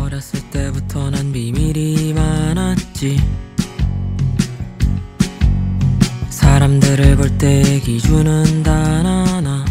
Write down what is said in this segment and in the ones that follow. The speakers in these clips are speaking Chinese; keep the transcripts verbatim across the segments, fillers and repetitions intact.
어렸을 때부터 난 비밀이 많았지 사람들을 볼 때 기준은 단 하나。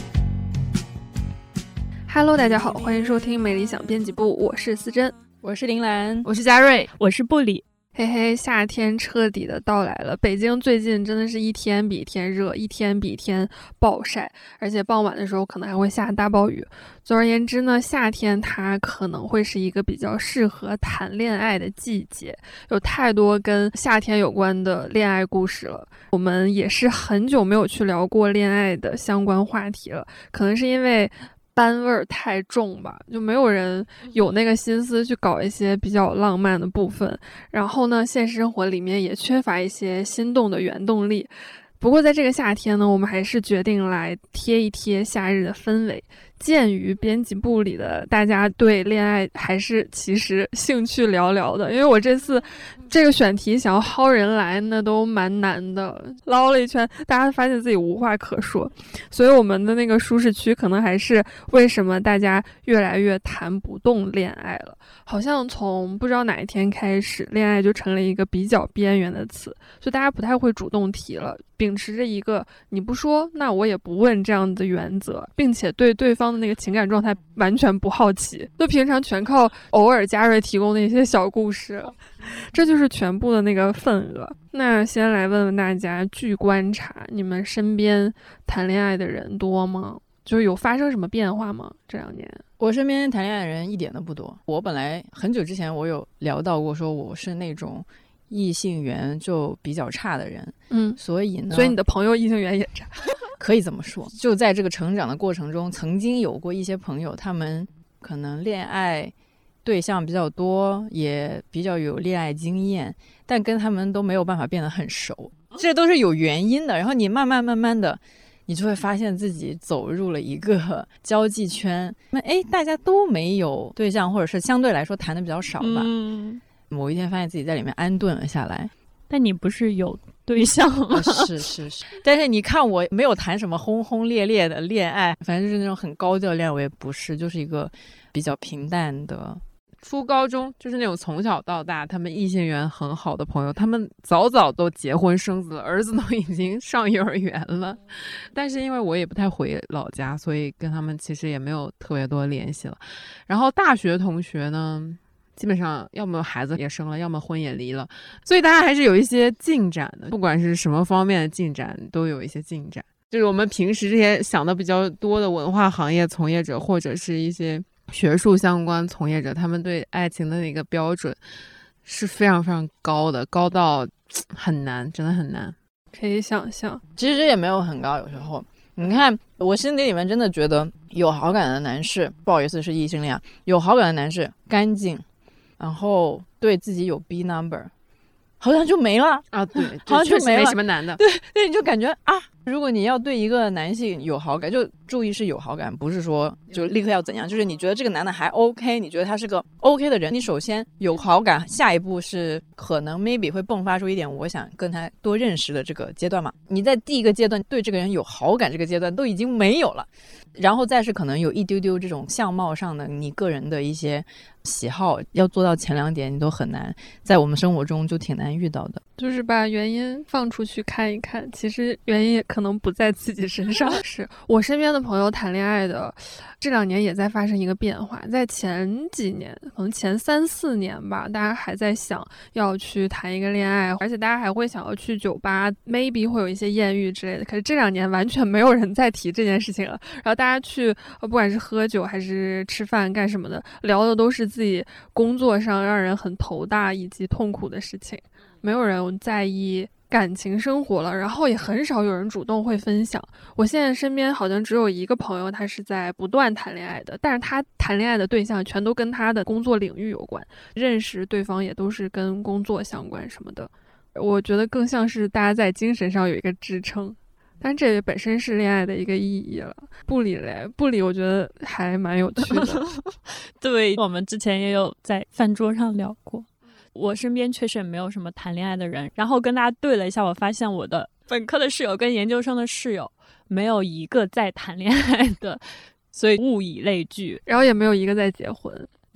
Hello， 大家好，欢迎收听美理想编辑部，我是思珍， 我是林兰， 我是佳瑞， 我是布里。 嘿嘿，夏天彻底的到来了，北京最近真的是一天比一天热，一天比一天暴晒，而且傍晚的时候可能还会下大暴雨。总而言之呢，夏天它可能会是一个比较适合谈恋爱的季节，有太多跟夏天有关的恋爱故事了。我们也是很久没有去聊过恋爱的相关话题了，可能是因为班味儿太重吧，就没有人有那个心思去搞一些比较浪漫的部分。然后呢，现实生活里面也缺乏一些心动的原动力。不过在这个夏天呢，我们还是决定来贴一贴夏日的氛围。鉴于编辑部里的大家对恋爱还是其实兴趣寥寥的，因为我这次这个选题想要薅人来那都蛮难的，捞了一圈大家发现自己无话可说，所以我们的那个舒适区可能还是为什么大家越来越谈不动恋爱了。好像从不知道哪一天开始，恋爱就成了一个比较边缘的词，就大家不太会主动提了，秉持着一个你不说那我也不问这样的原则，并且对对方的那个情感状态完全不好奇，就平常全靠偶尔佳瑞提供的一些小故事，这就是全部的那个份额。那先来问问大家，据观察你们身边谈恋爱的人多吗？就是有发生什么变化吗？这两年我身边谈恋爱的人一点都不多。我本来很久之前我有聊到过，说我是那种异性缘就比较差的人， 嗯， 所以呢， 所以你的朋友异性缘也差， 可以这么说。就在这个成长的过程中，曾经有过一些朋友，他们可能恋爱对象比较多，也比较有恋爱经验，但跟他们都没有办法变得很熟，这都是有原因的。然后你慢慢慢慢的，你就会发现自己走入了一个交际圈，那哎，大家都没有对象，或者是相对来说谈的比较少吧。 嗯， 某一天发现自己在里面安顿了下来。 但你不是有对象吗？ 是是是，但是你看我没有谈什么轰轰烈烈的恋爱，反正就是那种很高调的恋爱，我也不是，就是一个比较平淡的。 初高中就是那种从小到大他们异性缘很好的朋友，他们早早都结婚生子了，儿子都已经上幼儿园了。但是因为我也不太回老家，所以跟他们其实也没有特别多联系了。然后大学同学呢，基本上要么孩子也生了，要么婚也离了，所以大家还是有一些进展的，不管是什么方面的进展都有一些进展。就是我们平时这些想的比较多的文化行业从业者，或者是一些学术相关从业者，他们对爱情的那个标准是非常非常高的，高到很难，真的很难。 可以想象， 其实也没有很高，有时候你看我心底里面真的觉得有好感的男士，不好意思是异性恋，有好感的男士干净，然后对自己有 B number， 好像就没了啊。对， 好像就没了， 没什么男的。 对对，你就感觉啊，如果你要对一个男性有好感，就注意是有好感，不是说就立刻要怎样，就是你觉得这个男的还 OK， 你觉得他是个 OK 的人，你首先有好感，下一步是可能 maybe 会迸发出一点我想跟他多认识的这个阶段嘛。你在第一个阶段对这个人有好感，这个阶段都已经没有了，然后再是可能有一丢丢这种相貌上的你个人的一些喜好，要做到前两点你都很难，在我们生活中就挺难遇到的。 就是把原因放出去看一看，其实原因也可能不在自己身上。是我身边的朋友谈恋爱的这两年也在发生一个变化，在前几年可能前三四年吧，大家还在想要去谈一个恋爱，而且大家还会想要去酒吧 maybe 会有一些艳遇之类的，可是这两年完全没有人在提这件事情了，然后大家去不管是喝酒还是吃饭干什么的，聊的都是自己工作上让人很头大以及痛苦的事情，没有人在意感情生活了，然后也很少有人主动会分享。我现在身边好像只有一个朋友，他是在不断谈恋爱的，但是他谈恋爱的对象全都跟他的工作领域有关，认识对方也都是跟工作相关什么的。我觉得更像是大家在精神上有一个支撑，但这也本身是恋爱的一个意义了。布里嘞，布里我觉得还蛮有趣的。 对，我们之前也有在饭桌上聊过。我身边确实也没有什么谈恋爱的人，然后跟大家对了一下，我发现我的本科的室友跟研究生的室友没有一个在谈恋爱的，所以物以类聚， 然后也没有一个在结婚。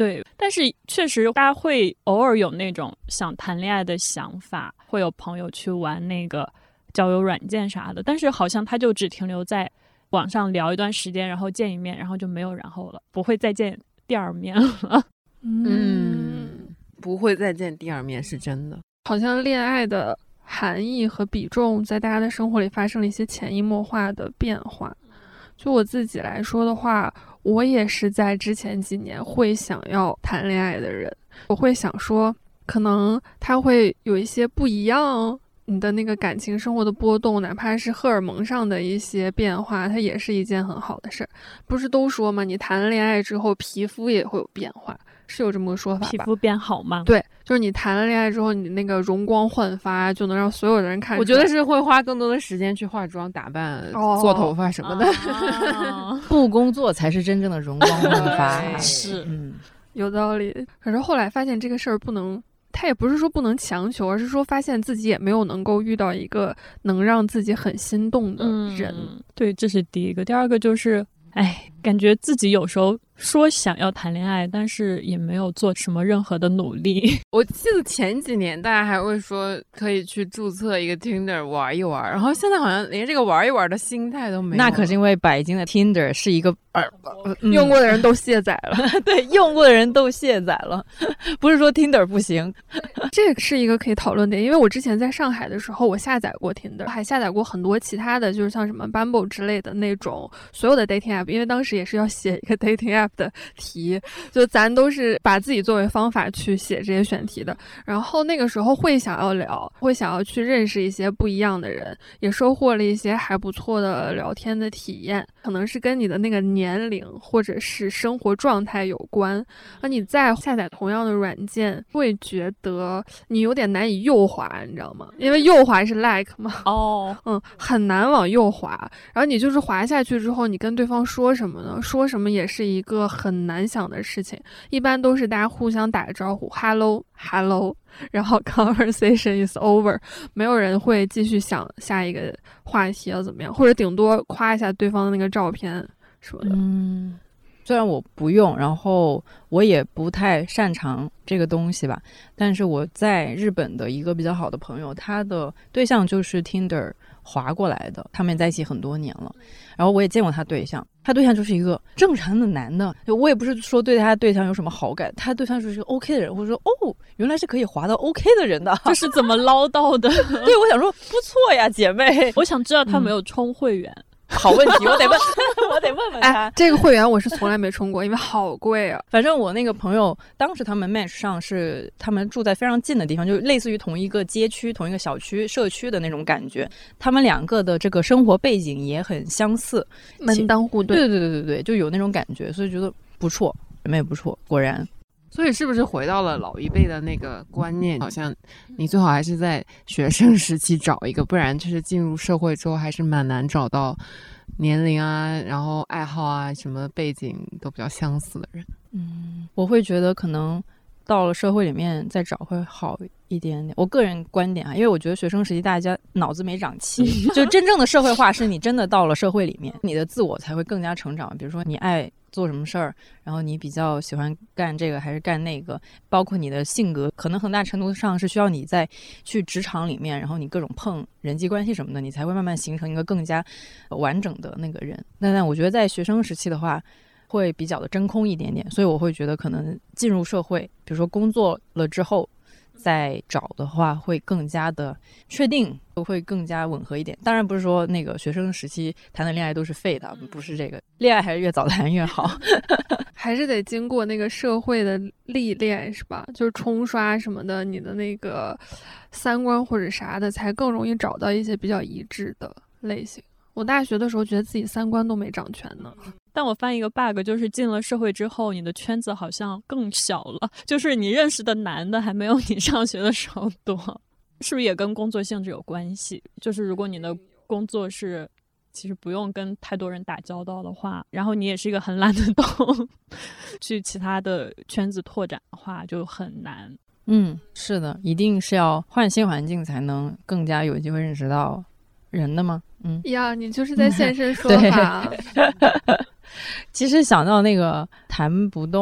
对，但是确实大家会偶尔有那种想谈恋爱的想法，会有朋友去玩那个交友软件啥的，但是好像他就只停留在网上聊一段时间，然后见一面，然后就没有然后了，不会再见第二面了。 嗯，不会再见第二面是真的。 好像恋爱的含义和比重在大家的生活里发生了一些潜移默化的变化。就我自己来说的话，我也是在之前几年会想要谈恋爱的人，我会想说可能他会有一些不一样，你的那个感情生活的波动，哪怕是荷尔蒙上的一些变化，它也是一件很好的事儿。不是都说吗？你谈了恋爱之后皮肤也会有变化，是有这么个说法吧？ 皮肤变好吗？ 对，就是你谈了恋爱之后，你那个容光焕发，就能让所有的人看出来。 我觉得是会花更多的时间去化妆打扮、哦、做头发什么的、 哦、不工作才是真正的容光焕发。 是， 嗯， 有道理。可是后来发现这个事儿不能，他也不是说不能强求，而是说发现自己也没有能够遇到一个能让自己很心动的人、 嗯、对，这是第一个。第二个就是哎，感觉自己有时候说想要谈恋爱，但是也没有做什么任何的努力。 我记得前几年大家还会说可以去注册一个 Tinder 玩一玩，然后现在好像连这个玩一玩的心态都没有。 那可是因为北京的 Tinder 是一个、呃嗯、用过的人都卸载了。 对，用过的人都卸载了，不是说 Tinder 不行。 这是一个可以讨论点，因为我之前在上海的时候，我下载过 Tinder， 还下载过很多其他的，就是像什么 Bumble 之类的那种所有的 dating app， 因为当时也是要写一个 dating app 的题，就咱都是把自己作为方法去写这些选题的。然后那个时候会想要聊，会想要去认识一些不一样的人，也收获了一些还不错的聊天的体验，可能是跟你的那个年龄或者是生活状态有关。而你再下载同样的软件，会觉得你有点难以右滑，你知道吗？因为右滑是 like 嘛， 哦， 嗯，很难往右滑。然后你就是滑下去之后，你跟对方说什么呢？说什么也是一个很难想的事情。一般都是大家互相打个招呼 ，hello hello， 然后 conversation is over， 没有人会继续想下一个话题要怎么样，或者顶多夸一下对方的那个照片什么的。 嗯。虽然我不用，然后我也不太擅长这个东西吧，但是我在日本的一个比较好的朋友，他的对象就是 Tinder 滑过来的，他们在一起很多年了，然后我也见过他对象，他对象就是一个正常的男的，我也不是说对他对象有什么好感，他对象就是一个 OK 的人，我说哦，原来是可以滑到 OK 的人的， 这是怎么捞到的？ 对，我想说不错呀，姐妹， 我想知道他没有充会员。嗯， 好问题，我得问，我得问问他。 哎，这个会员我是从来没充过，因为好贵啊。 反正我那个朋友当时他们 match 上是他们住在非常近的地方，就类似于同一个街区、同一个小区、社区的那种感觉。他们两个的这个生活背景也很相似， 门当户对。 对对对对对，就有那种感觉，所以觉得不错，人们也不错，果然。 所以是不是回到了老一辈的那个观念，好像你最好还是在学生时期找一个，不然就是进入社会之后还是蛮难找到年龄啊，然后爱好啊什么背景都比较相似的人。 嗯，我会觉得可能到了社会里面再找会好一点点，我个人观点啊，因为我觉得学生时期大家脑子没长齐，就真正的社会化是你真的到了社会里面，你的自我才会更加成长。比如说你爱做什么事儿，然后你比较喜欢干这个还是干那个，包括你的性格，可能很大程度上是需要你在去职场里面，然后你各种碰人际关系什么的，你才会慢慢形成一个更加完整的那个人。但但我觉得在学生时期的话会比较的真空一点点，所以我会觉得可能进入社会，比如说工作了之后再找的话会更加的确定，会更加吻合一点。当然不是说那个学生时期谈的恋爱都是废的，不是这个，恋爱还是越早谈越好。 还是得经过那个社会的历练，是吧？就是冲刷什么的，你的那个三观或者啥的，才更容易找到一些比较一致的类型。我大学的时候觉得自己三观都没长全呢。 但我发现一个 bug， 就是进了社会之后，你的圈子好像更小了，就是你认识的男的还没有你上学的时候多，是不是也跟工作性质有关系？就是如果你的工作是其实不用跟太多人打交道的话，然后你也是一个很懒得动去其他的圈子拓展的话，就很难。 嗯，是的，一定是要换新环境才能更加有机会认识到人的吗？嗯呀，你就是在现身说法。 其实想到那个谈不动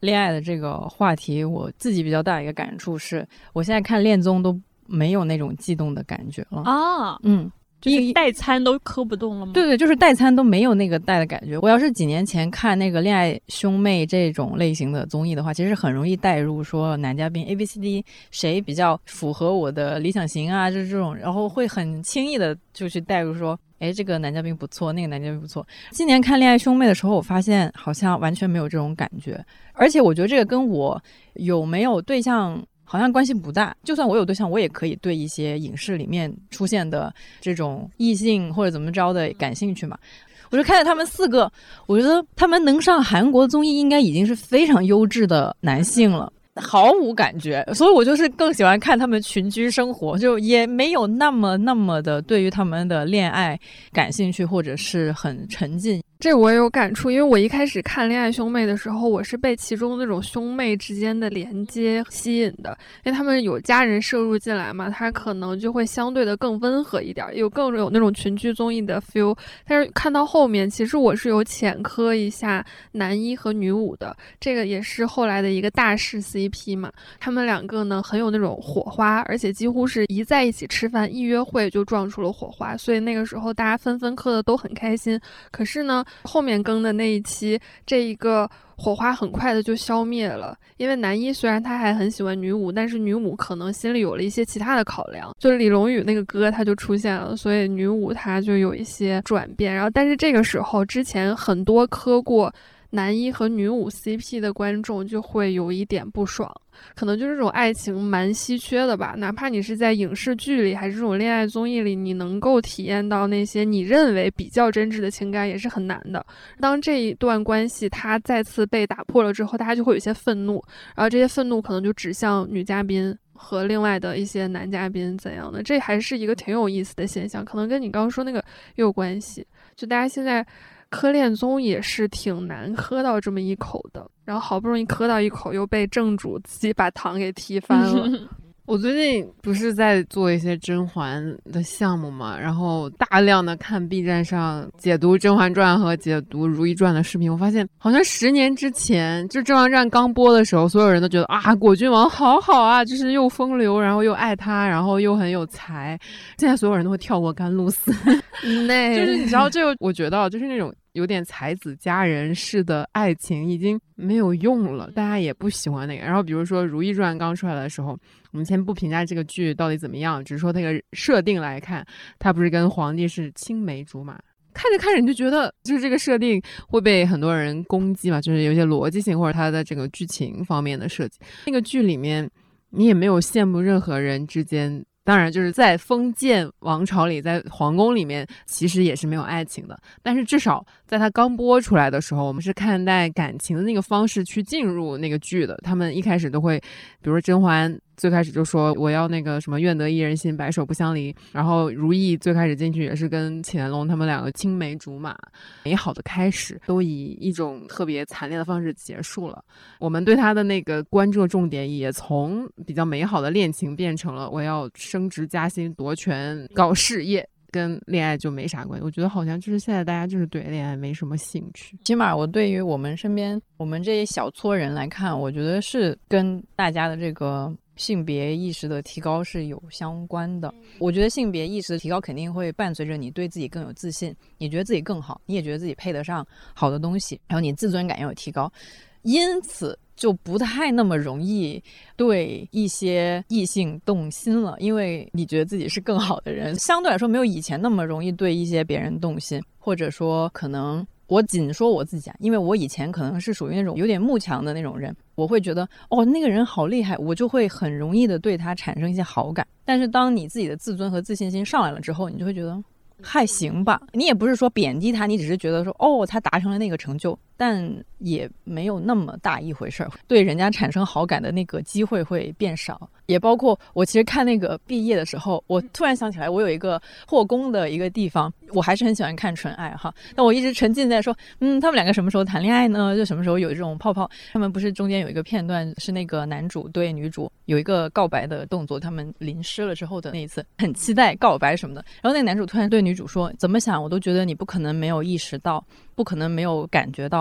恋爱的这个话题，我自己比较大的一个感触是，我现在看恋综都没有那种悸动的感觉了啊。 嗯， 就是代餐都磕不动了吗？ 对对，就是代餐都没有那个带的感觉。我要是几年前看那个恋爱兄妹这种类型的综艺的话，其实很容易带入说男嘉宾 A B C D 谁比较符合我的理想型啊，就是这种，然后会很轻易的就去带入说，哎，这个男嘉宾不错，那个男嘉宾不错。今年看恋爱兄妹的时候，我发现好像完全没有这种感觉，而且我觉得这个跟我有没有对象好像关系不大，就算我有对象，我也可以对一些影视里面出现的这种异性或者怎么着的感兴趣嘛。我就看着他们四个，我觉得他们能上韩国综艺应该已经是非常优质的男性了，毫无感觉，所以我就是更喜欢看他们群居生活，就也没有那么那么的对于他们的恋爱感兴趣或者是很沉浸。 这我也有感触，因为我一开始看恋爱兄妹的时候，我是被其中那种兄妹之间的连接吸引的，因为他们有家人摄入进来嘛，他可能就会相对的更温和一点，有更有那种群居综艺的 feel。但是看到后面，其实我是有浅磕一下男一和女五的，这个也是后来的一个大势 C P 嘛，他们两个呢很有那种火花，而且几乎是一在一起吃饭一约会就撞出了火花，所以那个时候大家纷纷磕的都很开心。可是呢后面更的那一期，这一个火花很快的就消灭了，因为男一虽然他还很喜欢女五，但是女五可能心里有了一些其他的考量，就是李龙宇那个歌他就出现了，所以女五他就有一些转变。然后但是这个时候之前很多磕过男一和女五 C P 的观众就会有一点不爽，可能就是这种爱情蛮稀缺的吧，哪怕你是在影视剧里还是这种恋爱综艺里，你能够体验到那些你认为比较真挚的情感也是很难的。当这一段关系它再次被打破了之后，大家就会有一些愤怒，然后这些愤怒可能就指向女嘉宾和另外的一些男嘉宾怎样的，这还是一个挺有意思的现象，可能跟你刚刚说那个也有关系，就大家现在磕恋综也是挺难磕到这么一口的，然后好不容易磕到一口又被正主自己把糖给踢翻了。 我最近不是在做一些甄嬛的项目嘛，然后大量的看 B 站上解读《甄嬛传》和解读《如懿传》的视频，我发现好像十年之前就《甄嬛传》刚播的时候，所有人都觉得啊，果郡王好好啊，就是又风流，然后又爱他，然后又很有才。现在所有人都会跳过甘露寺，就是你知道这个，我觉得就是那种有点才子佳人式的爱情已经没有用了，大家也不喜欢那个。然后比如说《如懿传》刚出来的时候，我们先不评价这个剧到底怎么样，只是说那个设定来看，他不是跟皇帝是青梅竹马，看着看着你就觉得就是这个设定会被很多人攻击嘛，就是有些逻辑性或者他的这个剧情方面的设计。那个剧里面你也没有羡慕任何人之间，当然就是在封建王朝里，在皇宫里面其实也是没有爱情的，但是至少在它刚播出来的时候，我们是看待感情的那个方式去进入那个剧的。他们一开始都会比如说甄嬛最开始就说我要那个什么愿得一人心，白首不相离，然后如懿最开始进去也是跟乾隆他们两个青梅竹马，美好的开始都以一种特别惨烈的方式结束了。我们对他的那个关注重点也从比较美好的恋情变成了我要升职加薪夺权搞事业，跟恋爱就没啥关系。我觉得好像就是现在大家就是对恋爱没什么兴趣， 起码我对于我们身边我们这一小撮人来看，我觉得是跟大家的这个性别意识的提高是有相关的。我觉得性别意识的提高肯定会伴随着你对自己更有自信，你觉得自己更好，你也觉得自己配得上好的东西，然后你自尊感也有提高，因此就不太那么容易对一些异性动心了，因为你觉得自己是更好的人，相对来说没有以前那么容易对一些别人动心，或者说可能我仅说我自己啊，因为我以前可能是属于那种有点慕强的那种人，我会觉得哦那个人好厉害，我就会很容易的对他产生一些好感。但是当你自己的自尊和自信心上来了之后，你就会觉得还行吧，你也不是说贬低他，你只是觉得说哦他达成了那个成就，但也没有那么大一回事儿，对人家产生好感的那个机会会变少。也包括我其实看那个毕业的时候，我突然想起来我有一个后宫的一个地方，我还是很喜欢看纯爱哈，但我一直沉浸在说嗯他们两个什么时候谈恋爱呢，就什么时候有这种泡泡。他们不是中间有一个片段是那个男主对女主有一个告白的动作，他们淋湿了之后的那一次，很期待告白什么的，然后那个男主突然对女主说怎么想我都觉得你不可能没有意识到，不可能没有感觉到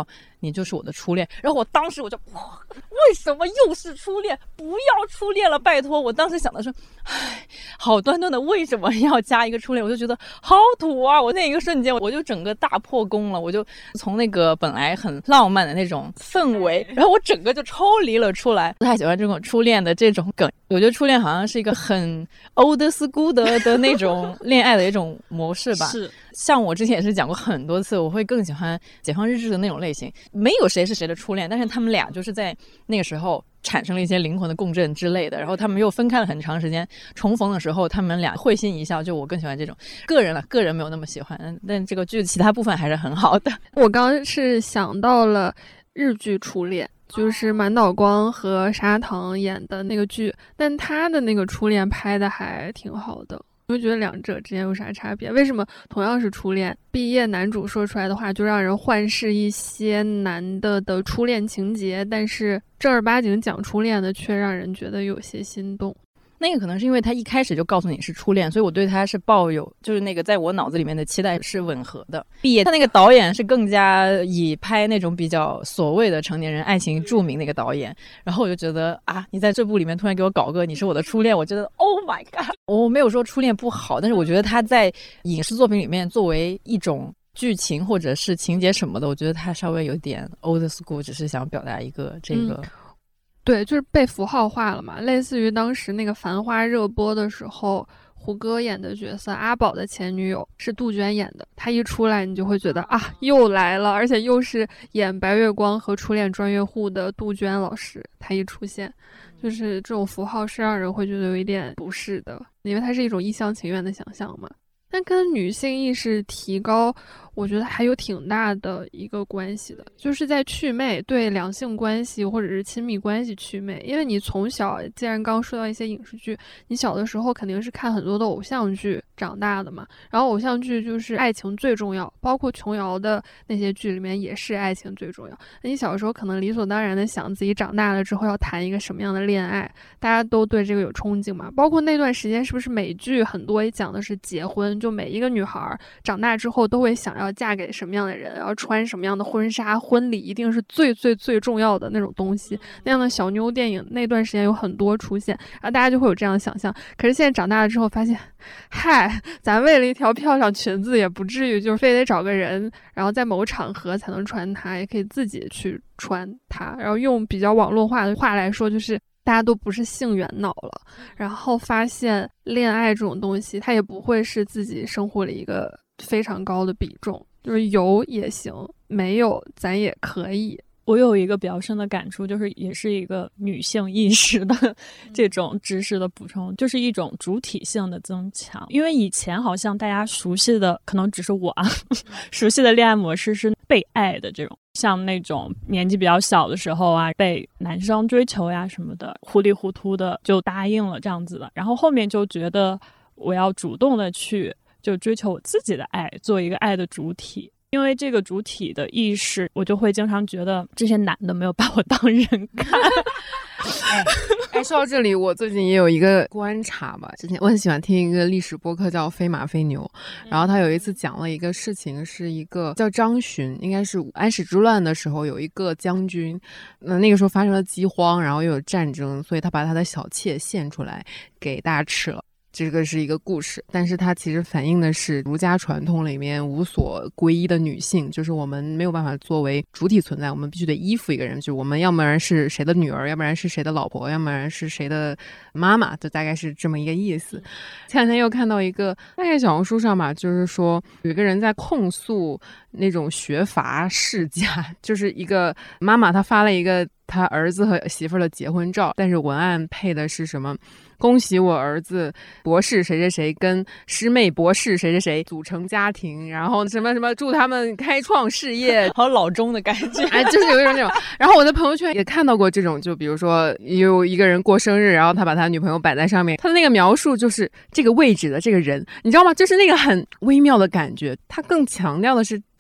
你就是我的初恋。然后我当时我就为什么又是初恋，不要初恋了拜托。我当时想的是唉，好端端的为什么要加一个初恋，我就觉得好土啊。我那一个瞬间我就整个大破功了，我就从那个本来很浪漫的那种氛围，然后我整个就抽离了出来。不太喜欢这种初恋的这种梗，我觉得初恋好像是一个很 old school 的的那种恋爱的一种模式吧。 是， 像我之前也是讲过很多次，我会更喜欢解放日志的那种类型，没有谁是谁的初恋，但是他们俩就是在那个时候产生了一些灵魂的共振之类的，然后他们又分开了很长时间，重逢的时候他们俩会心一笑，就我更喜欢这种。个人了，个人没有那么喜欢，但这个剧其他部分还是很好的。 我刚刚是想到了日剧初恋，就是满岛光和沙糖演的那个剧，但他的那个初恋拍的还挺好的。我就觉得两者之间有啥差别？为什么同样是初恋，毕业男主说出来的话就让人幻视一些男的的初恋情节，但是正儿八经讲初恋的却让人觉得有些心动？ 那个可能是因为他一开始就告诉你是初恋，所以我对他是抱有就是那个在我脑子里面的期待是吻合的。毕业他那个导演是更加以拍那种比较所谓的成年人爱情著名的一个导演，然后我就觉得啊，你在这部里面突然给我搞个你是我的初恋，我觉得 Oh my god。 我没有说初恋不好，但是我觉得他在影视作品里面作为一种剧情或者是情节什么的，我觉得他稍微有点 old school， 只是想表达一个这个、嗯对，就是被符号化了嘛，类似于当时那个繁花热播的时候，胡歌演的角色阿宝的前女友是杜鹃演的，她一出来你就会觉得啊，又来了，而且又是演白月光和初恋专业户的杜鹃老师，她一出现，就是这种符号是让人会觉得有一点不适的，因为它是一种一厢情愿的想象嘛。但跟女性意识提高，我觉得还有挺大的一个关系的，就是在祛魅，对两性关系或者是亲密关系祛魅。因为你从小，既然刚刚说到一些影视剧，你小的时候肯定是看很多的偶像剧长大的嘛，然后偶像剧就是爱情最重要，包括琼瑶的那些剧里面也是爱情最重要。那你小的时候可能理所当然的想自己长大了之后要谈一个什么样的恋爱，大家都对这个有憧憬嘛。包括那段时间是不是美剧很多也讲的是结婚，就每一个女孩长大之后都会想要嫁给什么样的人，要穿什么样的婚纱，婚礼一定是最最最重要的那种东西。那样的小妞电影那段时间有很多出现，然后大家就会有这样的想象。可是现在长大了之后发现，嗨，咱为了一条漂亮裙子也不至于就是非得找个人，然后在某场合才能穿它，也可以自己去穿它。然后用比较网络化的话来说，就是大家都不是性缘脑了，然后发现恋爱这种东西它也不会是自己生活里一个非常高的比重，就是有也行，没有咱也可以。 我有一个比较深的感触，就是也是一个女性意识的这种知识的补充，就是一种主体性的增强。因为以前好像大家熟悉的可能只是我啊熟悉的恋爱模式是被爱的这种，像那种年纪比较小的时候啊，被男生追求呀什么的，糊里糊涂的就答应了这样子的，然后后面就觉得我要主动的去就追求我自己的爱，做一个爱的主体。因为这个主体的意识，我就会经常觉得这些男的没有把我当人看。 哎, 哎，说到这里，我最近也有一个观察吧。之前我很喜欢听一个历史播客叫《飞马飞牛》，然后他有一次讲了一个事情，是一个叫张巡，应该是安史之乱的时候有一个将军，那那个时候发生了饥荒，然后又有战争，所以他把他的小妾献出来给大家吃了。这个是一个故事，但是它其实反映的是儒家传统里面无所归依的女性，就是我们没有办法作为主体存在，我们必须得依附一个人，就我们要不然是谁的女儿，要不然是谁的老婆，要不然是谁的妈妈，就大概是这么一个意思。前两天又看到一个大概小红书上吧，就是说有一个人在控诉那种学阀世家，就是一个妈妈她发了一个他儿子和媳妇儿的结婚照，但是文案配的是什么？恭喜我儿子博士谁谁谁跟师妹博士谁谁谁组成家庭，然后什么什么祝他们开创事业， 好老中的感觉。 哎，就是有一种这种。然后我在朋友圈也看到过这种，就比如说有一个人过生日，然后他把他女朋友摆在上面，他的那个描述就是这个位置的这个人，你知道吗？就是那个很微妙的感觉。他更强调的是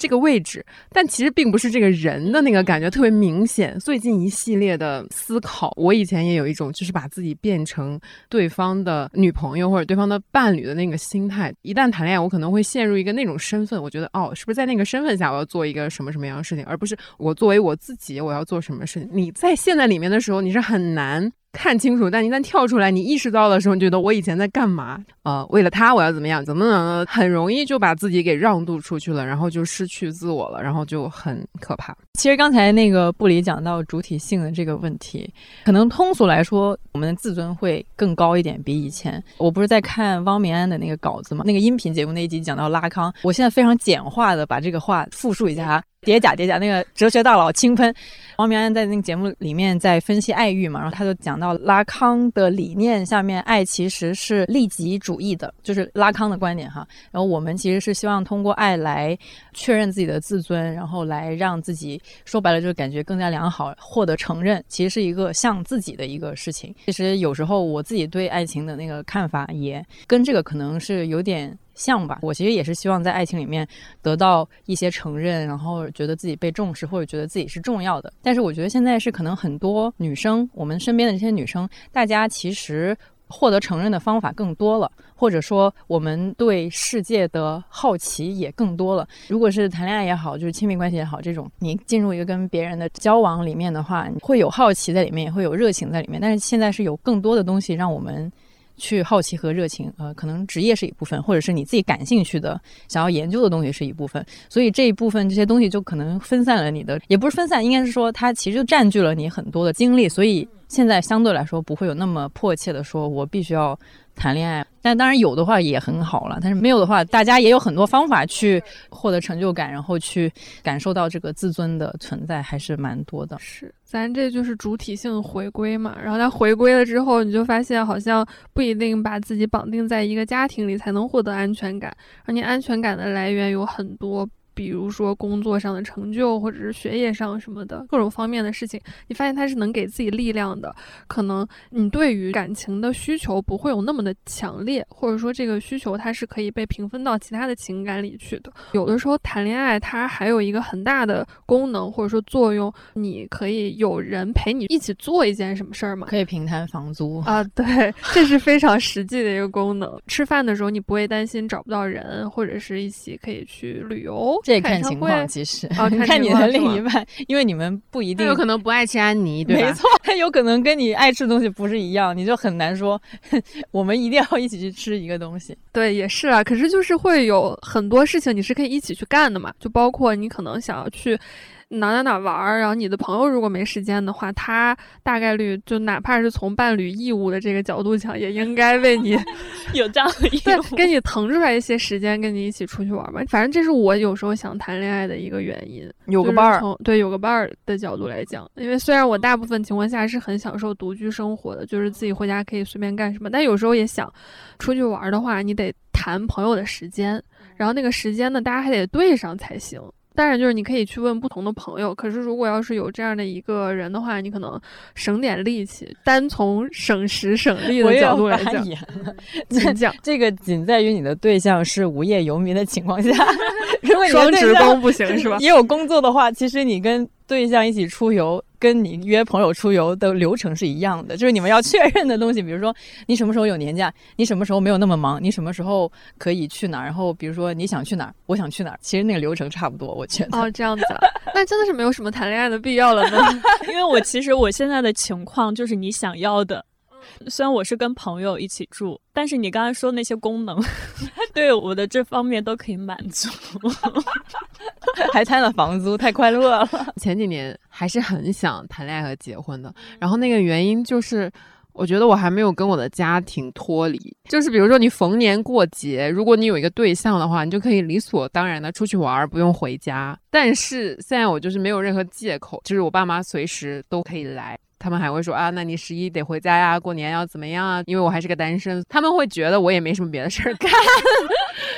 这个位置，但其实并不是这个人的那个感觉特别明显。最近一系列的思考，我以前也有一种就是把自己变成对方的女朋友或者对方的伴侣的那个心态。一旦谈恋爱，我可能会陷入一个那种身份，我觉得哦，是不是在那个身份下我要做一个什么什么样的事情，而不是我作为我自己我要做什么事情。你在陷在里面的时候，你是很难看清楚，但一旦跳出来，你意识到的时候，你觉得我以前在干嘛？呃，为了他我要怎么样，怎么能很容易就把自己给让渡出去了，然后就失去自我了，然后就很可怕。 其实刚才那个布里讲到主体性的这个问题，可能通俗来说，我们的自尊会更高一点，比以前。我不是在看汪明安的那个稿子吗？那个音频节目那一集讲到拉康，我现在非常简化的把这个话复述一下。叠甲叠甲那个哲学大佬轻喷，汪明安在那个节目里面在分析爱欲嘛，然后他就讲到拉康的理念下面，爱其实是利己主义的，就是拉康的观点哈。然后我们其实是希望通过爱来确认自己的自尊，然后来让自己说白了就是感觉更加良好，获得承认，其实是一个像自己的一个事情。其实有时候我自己对爱情的那个看法也跟这个可能是有点像吧，我其实也是希望在爱情里面得到一些承认，然后觉得自己被重视，或者觉得自己是重要的。但是我觉得现在是可能很多女生，我们身边的这些女生，大家其实获得承认的方法更多了，或者说我们对世界的好奇也更多了。如果是谈恋爱也好，就是亲密关系也好，这种你进入一个跟别人的交往里面的话，会有好奇在里面，也会有热情在里面，但是现在是有更多的东西让我们去好奇和热情，呃，可能职业是一部分，或者是你自己感兴趣的想要研究的东西是一部分，所以这一部分这些东西就可能分散了你的，也不是分散，应该是说它其实就占据了你很多的精力，所以现在相对来说不会有那么迫切的说我必须要谈恋爱。但当然有的话也很好了，但是没有的话，大家也有很多方法去获得成就感，然后去感受到这个自尊的存在，还是蛮多的。 是，咱这就是主体性回归嘛，然后它回归了之后，你就发现好像不一定把自己绑定在一个家庭里才能获得安全感，而你安全感的来源有很多，比如说工作上的成就，或者是学业上什么的各种方面的事情，你发现它是能给自己力量的。可能你对于感情的需求不会有那么的强烈，或者说这个需求它是可以被平分到其他的情感里去的。有的时候谈恋爱它还有一个很大的功能或者说作用，你可以有人陪你一起做一件什么事儿嘛， 可以平摊房租啊，对，这是非常实际的一个功能。吃饭的时候你不会担心找不到人，或者是一起可以去旅游， 这也看情况，其实啊，看, 看你的另一半，因为你们不一定， 有可能不爱吃安妮，对吧？ 没错，他有可能跟你爱吃的东西不是一样，你就很难说我们一定要一起去吃一个东西。 对，也是啊。可是就是会有很多事情你是可以一起去干的嘛，就包括你可能想要去哪哪哪玩，然后你的朋友如果没时间的话，他大概率就哪怕是从伴侣义务的这个角度讲，也应该为你有这样的义务， 对，给你腾出来一些时间跟你一起出去玩嘛。反正这是我有时候想谈恋爱的一个原因， 有个伴儿、 就是、对，有个伴儿的角度来讲，因为虽然我大部分情况下是很享受独居生活的，就是自己回家可以随便干什么，但有时候也想出去玩的话，你得谈朋友的时间，然后那个时间呢大家还得对上才行。当然就是你可以去问不同的朋友，可是如果要是有这样的一个人的话，你可能省点力气，单从省时省力的角度来讲， 这讲这个仅在于你的对象是无业游民的情况下，如果你双职工不行是吧？ 也有工作的话，其实你跟对象一起出游，跟你约朋友出游的流程是一样的，就是你们要确认的东西，比如说你什么时候有年假，你什么时候没有那么忙，你什么时候可以去哪儿，然后比如说你想去哪儿，我想去哪儿，其实那个流程差不多，我觉得。 哦，这样子啊，那真的是没有什么谈恋爱的必要了呢。 因为我其实我现在的情况就是你想要的。虽然我是跟朋友一起住，但是你刚才说那些功能对我的这方面都可以满足。 还摊了房租，太快乐了。 前几年还是很想谈恋爱和结婚的，然后那个原因就是我觉得我还没有跟我的家庭脱离，就是比如说你逢年过节，如果你有一个对象的话，你就可以理所当然的出去玩，不用回家。但是现在我就是没有任何借口，就是我爸妈随时都可以来，他们还会说啊，那你十一得回家呀，过年要怎么样啊？因为我还是个单身，他们会觉得我也没什么别的事儿干。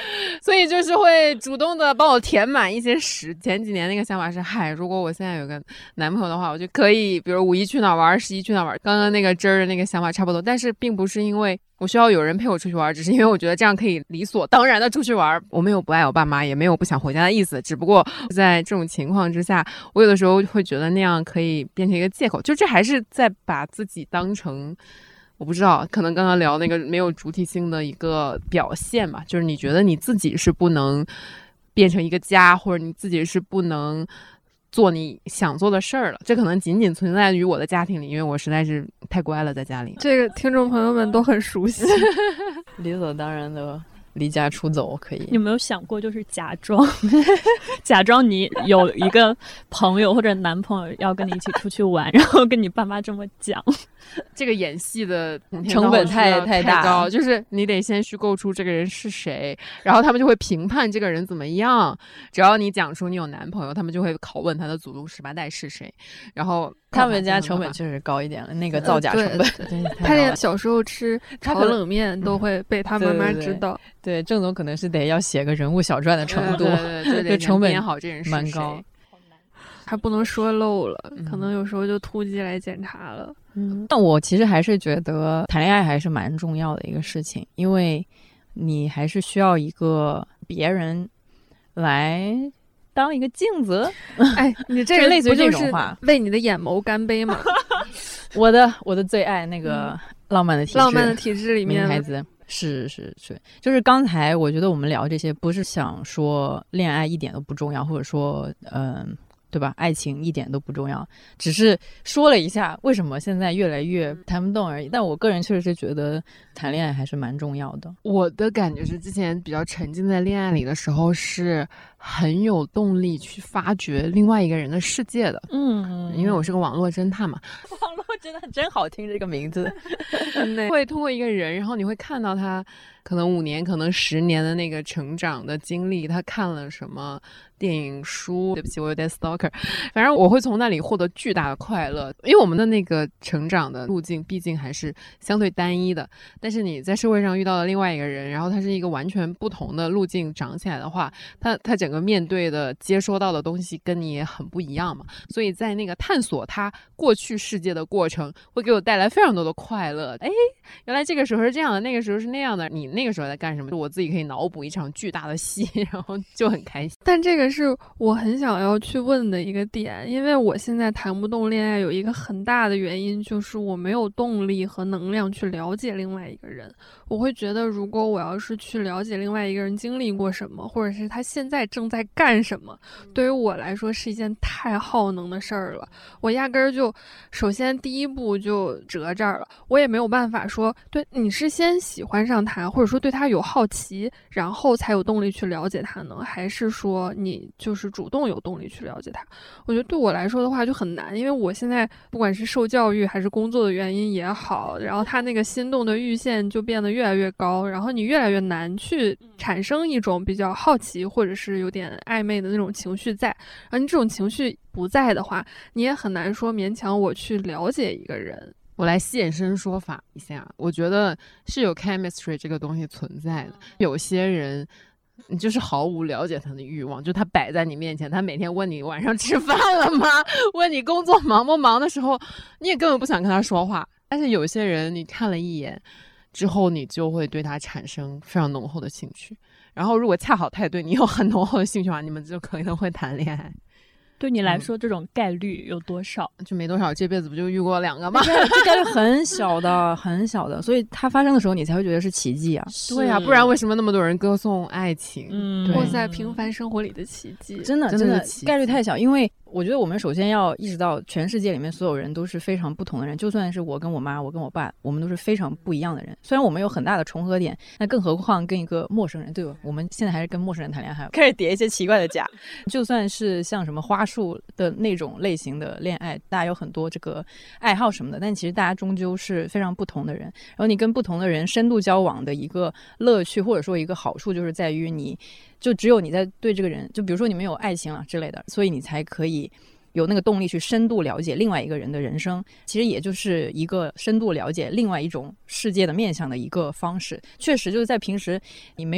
所以就是会主动的帮我填满一些屎。前几年那个想法是，嗨，如果我现在有个男朋友的话，我就可以，比如五一去哪玩，十一去哪玩。刚刚那个真儿的那个想法差不多，但是并不是因为我需要有人陪我出去玩，只是因为我觉得这样可以理所当然的出去玩。我没有不爱我爸妈，也没有不想回家的意思，只不过在这种情况之下，我有的时候会觉得那样可以变成一个借口，就这还是在把自己当成。我不知道，可能刚刚聊那个没有主体性的一个表现吧，就是你觉得你自己是不能变成一个家，或者你自己是不能做你想做的事儿了。这可能仅仅存在于我的家庭里，因为我实在是太乖了，在家里。 这个听众朋友们都很熟悉， 理所当然的离家出走可以。 你有没有想过，就是假装，假装你有一个朋友或者男朋友要跟你一起出去玩，然后跟你爸妈这么讲？ 这个演戏的成本太太大高，就是你得先虚构出这个人是谁，然后他们就会评判这个人怎么样。只要你讲出你有男朋友，他们就会拷问他的祖宗十八代是谁。然后他们家成本确实高一点了，那个造假成本。 对对他连小时候吃炒冷面都会被他妈妈知道。 对, 对, 对，郑总可能是得要写个人物小传的程度， 对对对， 这成本好这人是蛮高。 还不能说漏了，嗯、可能有时候就突击来检查了。 嗯，但我其实还是觉得谈恋爱还是蛮重要的一个事情，因为你还是需要一个别人来当一个镜子。 哎，你这个类似于这种话， 为你的眼眸干杯嘛。 我的我的最爱那个浪漫的体质， 浪漫的体质里面孩子。是是是，就是刚才我觉得我们聊这些，不是想说恋爱一点都不重要，或者说嗯。呃对吧？爱情一点都不重要，只是说了一下为什么现在越来越谈不动而已。但我个人确实是觉得谈恋爱还是蛮重要的。 我的感觉是，之前比较沉浸在恋爱里的时候，是很有动力去发掘另外一个人的世界的。嗯，因为我是个网络侦探嘛。 网络侦探真好听，这个名字。 会通过一个人，然后你会看到他可能五年、可能十年的那个成长的经历，他看了什么电影、书。对不起，我有点 stalker。反正我会从那里获得巨大的快乐，因为我们的那个成长的路径毕竟还是相对单一的。但是你在社会上遇到了另外一个人，然后他是一个完全不同的路径长起来的话，他他整个面对的、接收到的东西跟你也很不一样嘛。所以在那个探索他过去世界的过程，会给我带来非常多的快乐。哎，原来这个时候是这样的，那个时候是那样的，你那个时候在干什么？我自己可以脑补一场巨大的戏，然后就很开心。 但这个是我很想要去问的一个点，因为我现在谈不动恋爱有一个很大的原因，就是我没有动力和能量去了解另外一个人。我会觉得如果我要是去了解另外一个人经历过什么，或者是他现在正在干什么，对于我来说是一件太耗能的事儿了。我压根儿就首先第一步就折这儿了，我也没有办法说对你是先喜欢上他，或者说对他有好奇，然后才有动力去了解他呢，还是说你就是主动有动力去了解他？我觉得对我来说的话就很难，因为我现在不管是受教育还是工作的原因也好，然后他那个心动的阈限就变得越来越高，然后你越来越难去产生一种比较好奇或者是有点暧昧的那种情绪在，然后你这种情绪不在的话，你也很难说勉强我去了解一个人。 我来现身说法一下，我觉得是有 chemistry 这个东西存在的。有些人你就是毫无了解他的欲望，就他摆在你面前，他每天问你晚上吃饭了吗，问你工作忙不忙的时候，你也根本不想跟他说话。但是有些人你看了一眼之后，你就会对他产生非常浓厚的兴趣，然后如果恰好他也对你有很浓厚的兴趣的话，你们就可能会谈恋爱。 对你来说、嗯、这种概率有多少？ 就没多少，这辈子不就遇过两个吗？ 这概率很小的很小的，所以它发生的时候你才会觉得是奇迹啊。 对啊，不然为什么那么多人歌颂爱情？ 嗯，活在平凡生活里的奇迹， 真的真的概率太小。因为我觉得我们首先要意识到全世界里面所有人都是非常不同的人，就算是我跟我妈我跟我爸，我们都是非常不一样的人。虽然我们有很大的重合点，那更何况跟一个陌生人，对吧？我们现在还是跟陌生人谈恋爱，还开始叠一些奇怪的假。就算是像什么花束的那种类型的恋爱，大家有很多这个爱好什么的，但其实大家终究是非常不同的人。然后你跟不同的人深度交往的一个乐趣，或者说一个好处，就是在于你就只有你在对这个人，就比如说你们有爱情了之类的，所以你才可以有那个动力去深度了解另外一个人的人生，其实也就是一个深度了解另外一种世界的面向的一个方式。确实就是在平时你没有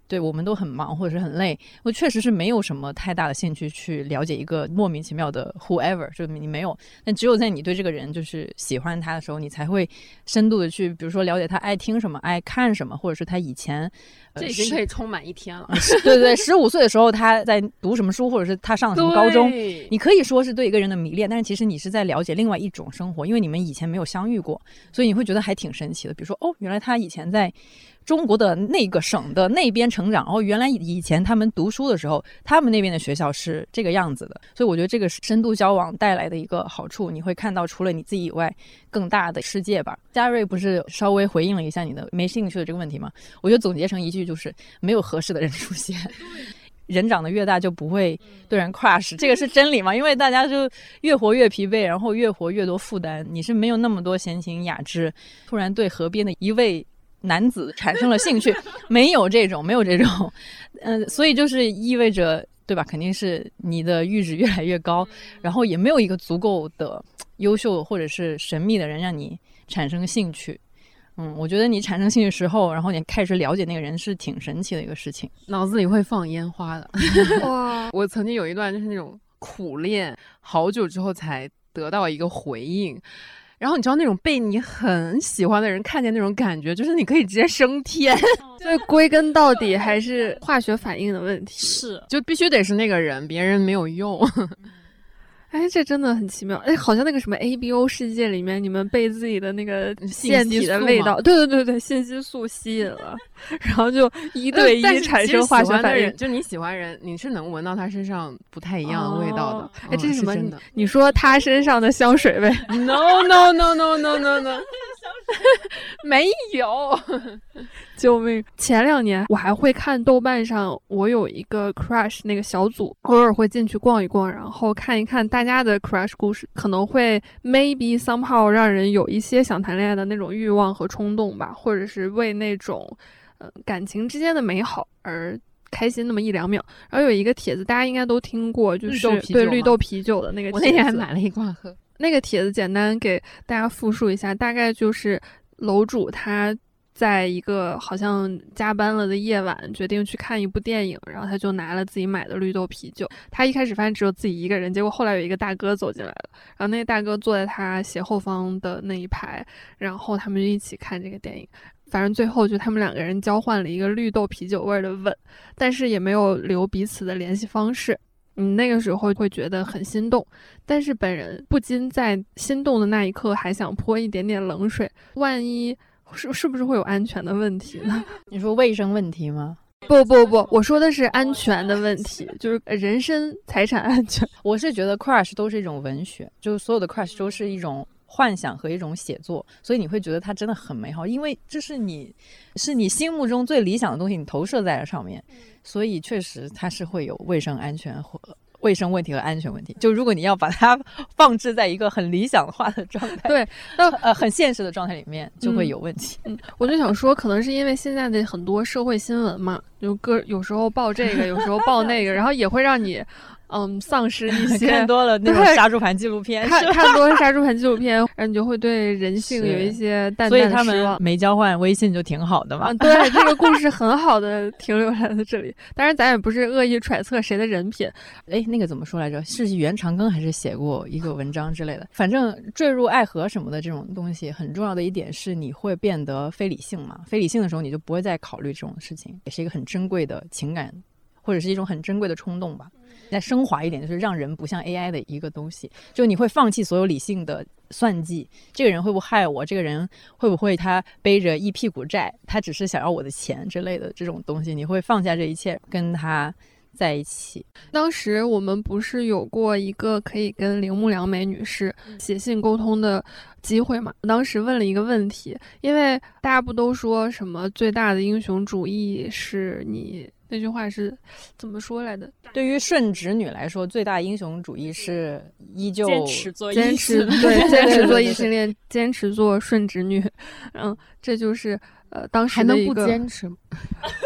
对，我们都很忙或者是很累，我确实是没有什么太大的兴趣去了解一个莫名其妙的 whoever， 就你没有，但只有在你对这个人就是喜欢他的时候，你才会深度的去比如说了解他爱听什么爱看什么，或者是他以前、 呃、这已经可以充满一天了对对，十五岁的时候他在读什么书，或者是他上了什么高中，你可以说是对一个人的迷恋，但是其实你是在了解另外一种生活，因为你们以前没有相遇过，所以你会觉得还挺神奇的。比如说哦，原来他以前在中国的那个省的那边成长，哦，原来以前他们读书的时候他们那边的学校是这个样子的，所以我觉得这个是深度交往带来的一个好处，你会看到除了你自己以外更大的世界吧。嘉瑞不是稍微回应了一下你的没兴趣的这个问题吗？我觉得总结成一句就是没有合适的人出现人长得越大就不会对人 crush， 这个是真理嘛？因为大家就越活越疲惫，然后越活越多负担，你是没有那么多闲情雅致突然对河边的一位男子产生了兴趣没有这种没有这种嗯、呃，所以就是意味着对吧，肯定是你的阈值越来越高，然后也没有一个足够的优秀或者是神秘的人让你产生兴趣。嗯，我觉得你产生兴趣时候，然后你开始了解那个人是挺神奇的一个事情， 脑子里会放烟花的哇， 我曾经有一段就是那种苦练好久之后才得到一个回应，然后你知道那种被你很喜欢的人看见那种感觉，就是你可以直接升天所以归根到底还是化学反应的问题， 是就必须得是那个人，别人没有用哎，这真的很奇妙。哎，好像那个什么 A B O 世界里面，你们被自己的那个腺体的味道，对对对对，信息素吸引了，然后就一对一产生化学反应。 就你喜欢人，你是能闻到他身上不太一样的味道的。 哦、哎、嗯，这是什么？ 你你说他身上的香水味 ？No no no no no no no， 没有。 救命！前两年我还会看豆瓣上，我有一个 crush 那个小组，偶尔会进去逛一逛，然后看一看大家的 crush 故事，可能会 maybe somehow 让人有一些想谈恋爱的那种欲望和冲动吧，或者是为那种呃感情之间的美好而开心那么一两秒。然后有一个帖子大家应该都听过，就是对绿豆啤酒的那个帖子， 我那天还买了一罐喝。 那个帖子简单给大家复述一下，大概就是楼主他在一个好像加班了的夜晚决定去看一部电影，然后他就拿了自己买的绿豆啤酒。他一开始发现只有自己一个人，结果后来有一个大哥走进来了，然后那个大哥坐在他斜后方的那一排，然后他们就一起看这个电影。反正最后就他们两个人交换了一个绿豆啤酒味的吻，但是也没有留彼此的联系方式。你那个时候会觉得很心动，但是本人不禁在心动的那一刻还想泼一点点冷水，万一是是不是会有安全的问题呢？ 你说卫生问题吗？ 不不不，我说的是安全的问题，就是人身财产安全。 我是觉得 crush 都是一种文学，就是所有的 crush 都是一种幻想和一种写作，所以你会觉得它真的很美好，因为这是你是你心目中最理想的东西，你投射在了上面，所以确实它是会有卫生安全和卫生问题和安全问题。就如果你要把它放置在一个很理想化的状态， 对，那呃很现实的状态里面，就会有问题。 嗯，嗯我就想说，可能是因为现在的很多社会新闻嘛，就各有时候报这个，有时候报那个，然后也会让你。嗯，丧失一些看多了那种杀猪盘纪录片， 看看多了杀猪盘纪录片，然后你就会对人性有一些淡淡的失望。 所以他们没交换微信就挺好的嘛。 嗯、对，这个故事很好的停留在了这里。当然，咱也不是恶意揣测谁的人品。 哎，那个怎么说来着？是袁长庚还是写过一个文章之类的？反正坠入爱河什么的这种东西，很重要的一点是你会变得非理性嘛。非理性的时候，你就不会再考虑这种事情，也是一个很珍贵的情感。或者是一种很珍贵的冲动吧。再升华一点，就是让人不像 A I 的一个东西，就你会放弃所有理性的算计，这个人会不会害我，这个人会不会他背着一屁股债，他只是想要我的钱之类的这种东西，你会放下这一切跟他在一起。 当时我们不是有过一个可以跟铃木良美女士写信沟通的机会嘛？当时问了一个问题，因为大家不都说什么最大的英雄主义是你那句话是怎么说来的？ 对于顺直女来说，最大英雄主义是依旧坚持做坚持对坚持做异性恋，坚持做顺直女。嗯，这就是呃当时的一个还能不坚持吗？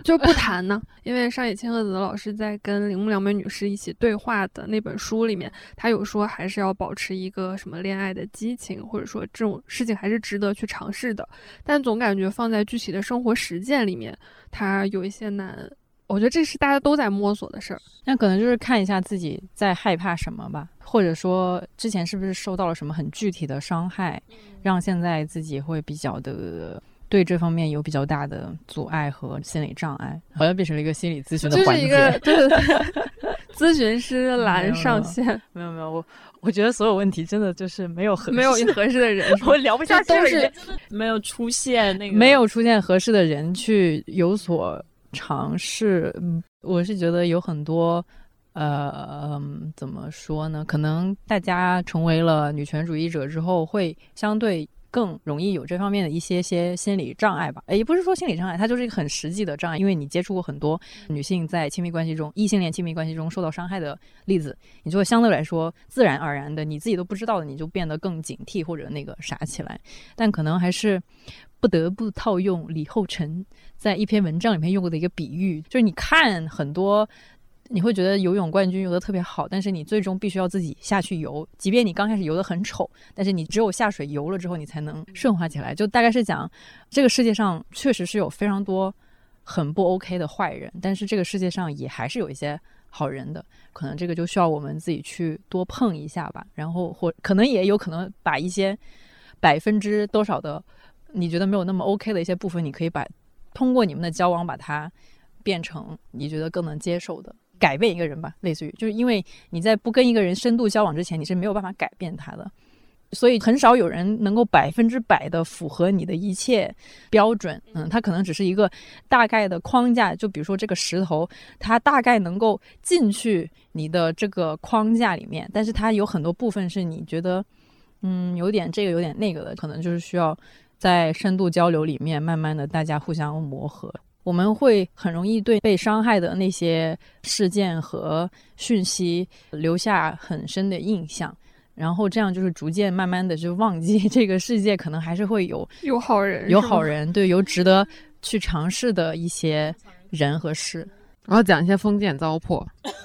就不谈呢？因为上野千鹤子老师在跟铃木良美女士一起对话的那本书里面，他有说还是要保持一个什么恋爱的激情，或者说这种事情还是值得去尝试的。但总感觉放在具体的生活实践里面，它有一些难。我觉得这是大家都在摸索的事儿。 那可能就是看一下自己在害怕什么吧，或者说之前是不是受到了什么很具体的伤害，让现在自己会比较的对这方面有比较大的阻碍和心理障碍，好像变成了一个心理咨询的环节。 就是一个对对对，咨询师栏上线。 没有没有，我我觉得所有问题真的就是没有合适没有合适的人， 我聊不下去， 都是没有出现那个没有出现合适的人去有所尝试。我是觉得有很多呃、嗯，怎么说呢？可能大家成为了女权主义者之后，会相对更容易有这方面的一些些心理障碍吧。也不是说心理障碍，它就是一个很实际的障碍，因为你接触过很多女性在亲密关系中、异性恋亲密关系中受到伤害的例子，你就会相对来说自然而然的，你自己都不知道的，你就变得更警惕或者那个傻起来。但可能还是不得不套用李厚辰在一篇文章里面用过的一个比喻，就是你看很多你会觉得游泳冠军游得特别好，但是你最终必须要自己下去游，即便你刚开始游得很丑，但是你只有下水游了之后你才能顺滑起来。就大概是讲这个世界上确实是有非常多很不 OK 的坏人，但是这个世界上也还是有一些好人的，可能这个就需要我们自己去多碰一下吧。然后或可能也有可能把一些百分之多少的你觉得没有那么 OK 的一些部分，你可以把通过你们的交往把它变成你觉得更能接受的，改变一个人吧，类似于就是因为你在不跟一个人深度交往之前，你是没有办法改变他的，所以很少有人能够百分之百的符合你的一切标准。嗯，它可能只是一个大概的框架，就比如说这个石头，它大概能够进去你的这个框架里面，但是它有很多部分是你觉得嗯有点这个有点那个的，可能就是需要在深度交流里面慢慢的大家互相磨合。我们会很容易对被伤害的那些事件和讯息留下很深的印象，然后这样就是逐渐慢慢的就忘记这个世界可能还是会有有好人， 有好人，对，有值得去尝试的一些人和事。 然后讲一些封建糟粕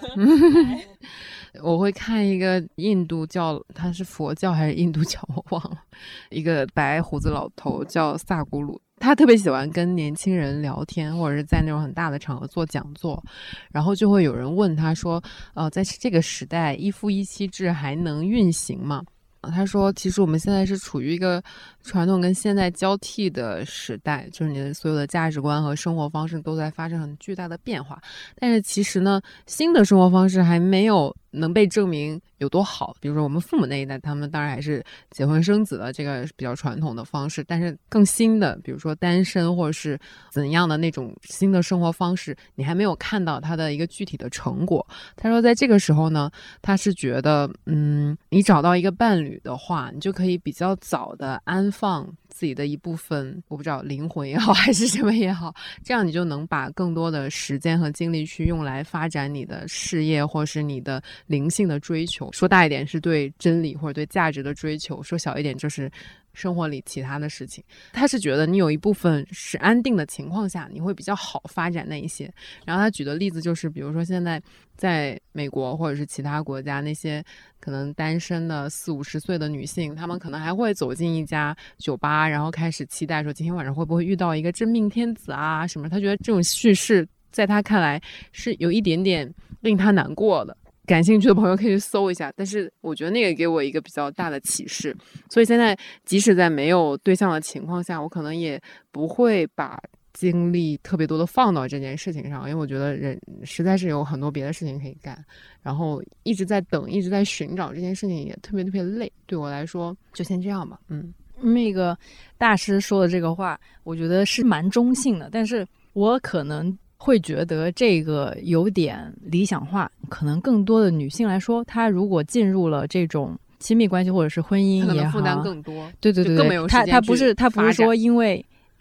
我会看一个印度教，他是佛教还是印度教我忘了，一个白胡子老头叫萨古鲁，他特别喜欢跟年轻人聊天，或者是在那种很大的场合做讲座，然后就会有人问他说呃，在这个时代一夫一妻制还能运行吗？他说其实我们现在是处于一个传统跟现代交替的时代，就是你的所有的价值观和生活方式都在发生很巨大的变化，但是其实呢新的生活方式还没有能被证明有多好。比如说我们父母那一代，他们当然还是结婚生子的这个比较传统的方式，但是更新的比如说单身或者是怎样的那种新的生活方式，你还没有看到它的一个具体的成果。他说在这个时候呢，他是觉得嗯，你找到一个伴侣的话，你就可以比较早的安放自己的一部分，我不知道灵魂也好还是什么也好，这样你就能把更多的时间和精力去用来发展你的事业或是你的灵性的追求。说大一点是对真理或者对价值的追求，说小一点就是生活里其他的事情。他是觉得你有一部分是安定的情况下，你会比较好发展那一些。然后他举的例子就是比如说现在在美国或者是其他国家，那些可能单身的四五十岁的女性，她们可能还会走进一家酒吧，然后开始期待说今天晚上会不会遇到一个真命天子啊什么。他觉得这种叙事在他看来是有一点点令他难过的，感兴趣的朋友可以去搜一下，但是我觉得那个给我一个比较大的启示。所以现在即使在没有对象的情况下，我可能也不会把精力特别多的放到这件事情上，因为我觉得人实在是有很多别的事情可以干，然后一直在等一直在寻找这件事情也特别特别累。对我来说就先这样吧。嗯， 那个大师说的这个话我觉得是蛮中性的，但是我可能会觉得这个有点理想化，可能更多的女性来说，她如果进入了这种亲密关系或者是婚姻也好， 可能负担更多。 对对对， 更没有时间她她不是她不是说因为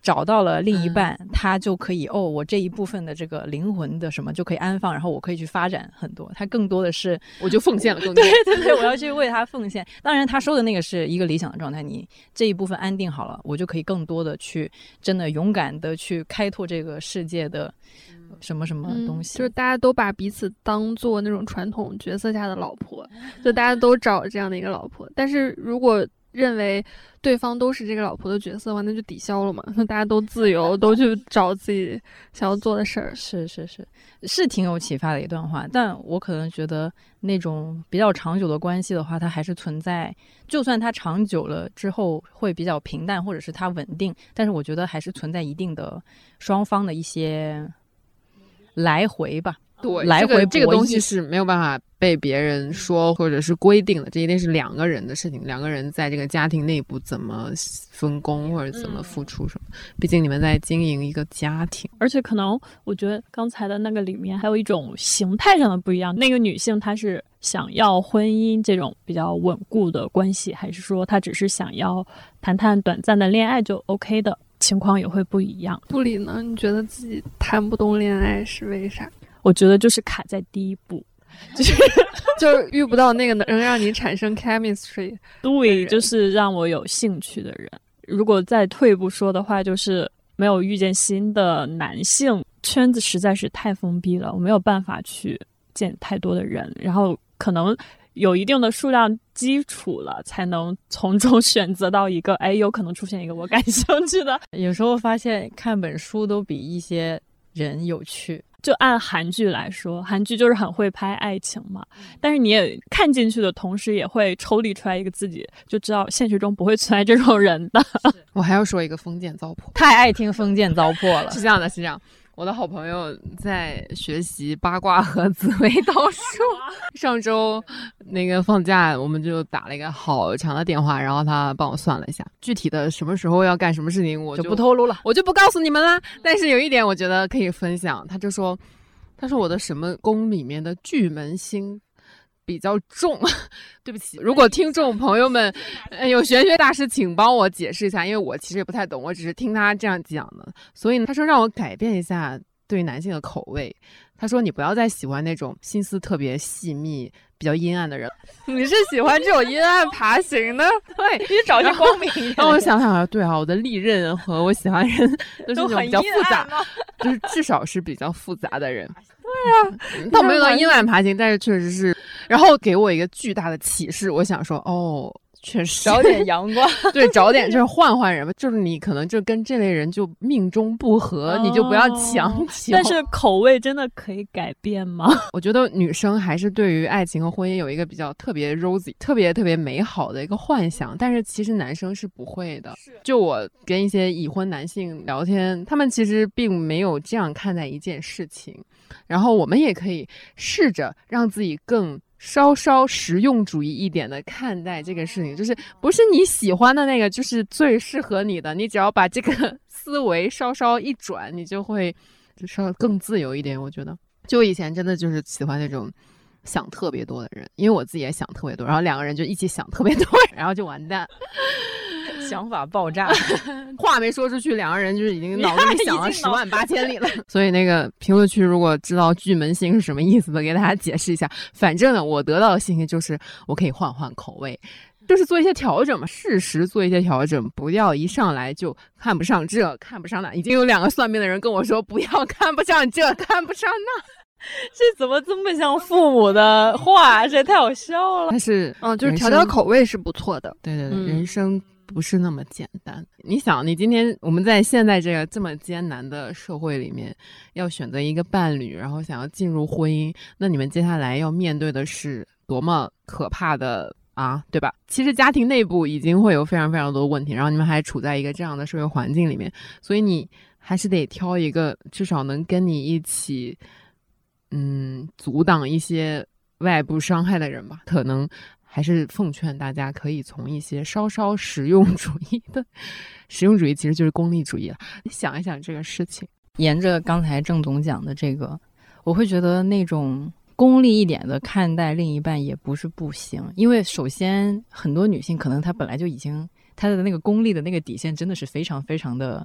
找到了另一半，嗯、他就可以哦，我这一部分的这个灵魂的什么就可以安放，然后我可以去发展很多。他更多的是我就奉献了更多， 对对对，我要去为他奉献。当然，他说的那个是一个理想的状态，你这一部分安定好了，我就可以更多的去真的勇敢的去开拓这个世界的什么什么东西。 嗯、就是大家都把彼此当做那种传统角色下的老婆，就大家都找这样的一个老婆。但是如果认为对方都是这个老婆的角色的话，那就抵消了嘛。那大家都自由，都去找自己想要做的事儿。 是是是，是挺有启发的一段话。但我可能觉得那种比较长久的关系的话，它还是存在，就算它长久了之后会比较平淡，或者是它稳定，但是我觉得还是存在一定的双方的一些来回吧。 对， 来回、这个、 这个东西是没有办法被别人说或者是规定的，这一定是两个人的事情，两个人在这个家庭内部怎么分工或者怎么付出什么、嗯、毕竟你们在经营一个家庭。 而且可能我觉得刚才的那个里面还有一种形态上的不一样，那个女性她是想要婚姻这种比较稳固的关系，还是说她只是想要谈谈短暂的恋爱就 OK 的情况也会不一样。 布里呢，你觉得自己谈不动恋爱是为啥？ 我觉得就是卡在第一步，就是就是遇不到那个能让你产生 chemistry， 对，就是让我有兴趣的人。如果再退一步说的话，就是没有遇见新的男性，圈子实在是太封闭了，我没有办法去见太多的人，然后可能有一定的数量基础了，才能从中选择到一个，哎，有可能出现一个我感兴趣的。 有时候发现看本书都比一些人有趣。 就按韩剧来说，韩剧就是很会拍爱情嘛，但是你也看进去的同时也会抽离出来一个自己，就知道现实中不会存在这种人的。 我还要说一个封建糟粕， 太爱听封建糟粕了。 是这样的，是这样。我的好朋友在学习八卦和紫微斗数，上周那个放假我们就打了一个好长的电话，然后他帮我算了一下具体的什么时候要干什么事情，我就, 就不透露了， 我就不告诉你们啦。但是有一点我觉得可以分享，他就说他说我的什么宫里面的巨门星比较重，对不起，如果听众朋友们、呃、有玄学大师请帮我解释一下，因为我其实也不太懂，我只是听他这样讲的。所以他说让我改变一下对男性的口味，他说你不要再喜欢那种心思特别细密比较阴暗的人。 你是喜欢这种阴暗爬行的？ 对，你找一些光明一点。 然后我想想，对啊，我的历任和我喜欢人都是那种比较复杂，就是至少是比较复杂的人。对啊，倒没有到阴暗爬行，但是确实是。然后给我一个巨大的启示，我想说，哦，确实找点阳光， 对，找点就是换换人吧，就是你可能就跟这类人就命中不合，哦、你就不要强求。 但是口味真的可以改变吗？ 我觉得女生还是对于爱情和婚姻有一个比较特别 rosy、特别特别美好的一个幻想，但是其实男生是不会的。就我跟一些已婚男性聊天，他们其实并没有这样看待一件事情。然后我们也可以试着让自己更稍稍实用主义一点的看待这个事情，就是不是你喜欢的那个就是最适合你的，你只要把这个思维稍稍一转，你就会就稍更自由一点。我觉得就以前真的就是喜欢那种想特别多的人，因为我自己也想特别多，然后两个人就一起想特别多，然后就完蛋， 想法爆炸， 话没说出去，两个人就是已经脑子里想了十万八千里了。所以那个评论区如果知道巨门星是什么意思的，给大家解释一下。反正呢，我得到的信息就是我可以换换口味，就是做一些调整嘛，适时做一些调整，不要一上来就看不上这看不上那。已经有两个算命的人跟我说，不要看不上这看不上那。 这怎么这么像父母的话？这太好笑了。 但是嗯，就是调调口味是不错的。 对对对、嗯，人生不是那么简单。你想，你今天我们在现在这个这么艰难的社会里面，要选择一个伴侣，然后想要进入婚姻，那你们接下来要面对的是多么可怕的啊，对吧？其实家庭内部已经会有非常非常多的问题，然后你们还处在一个这样的社会环境里面，所以你还是得挑一个至少能跟你一起嗯阻挡一些外部伤害的人吧。可能还是奉劝大家可以从一些稍稍实用主义的实用主义其实就是功利主义了，你想一想这个事情。 沿着刚才郑总讲的这个，我会觉得那种功利一点的看待另一半也不是不行。因为首先很多女性可能她本来就已经她的那个功利的那个底线真的是非常非常的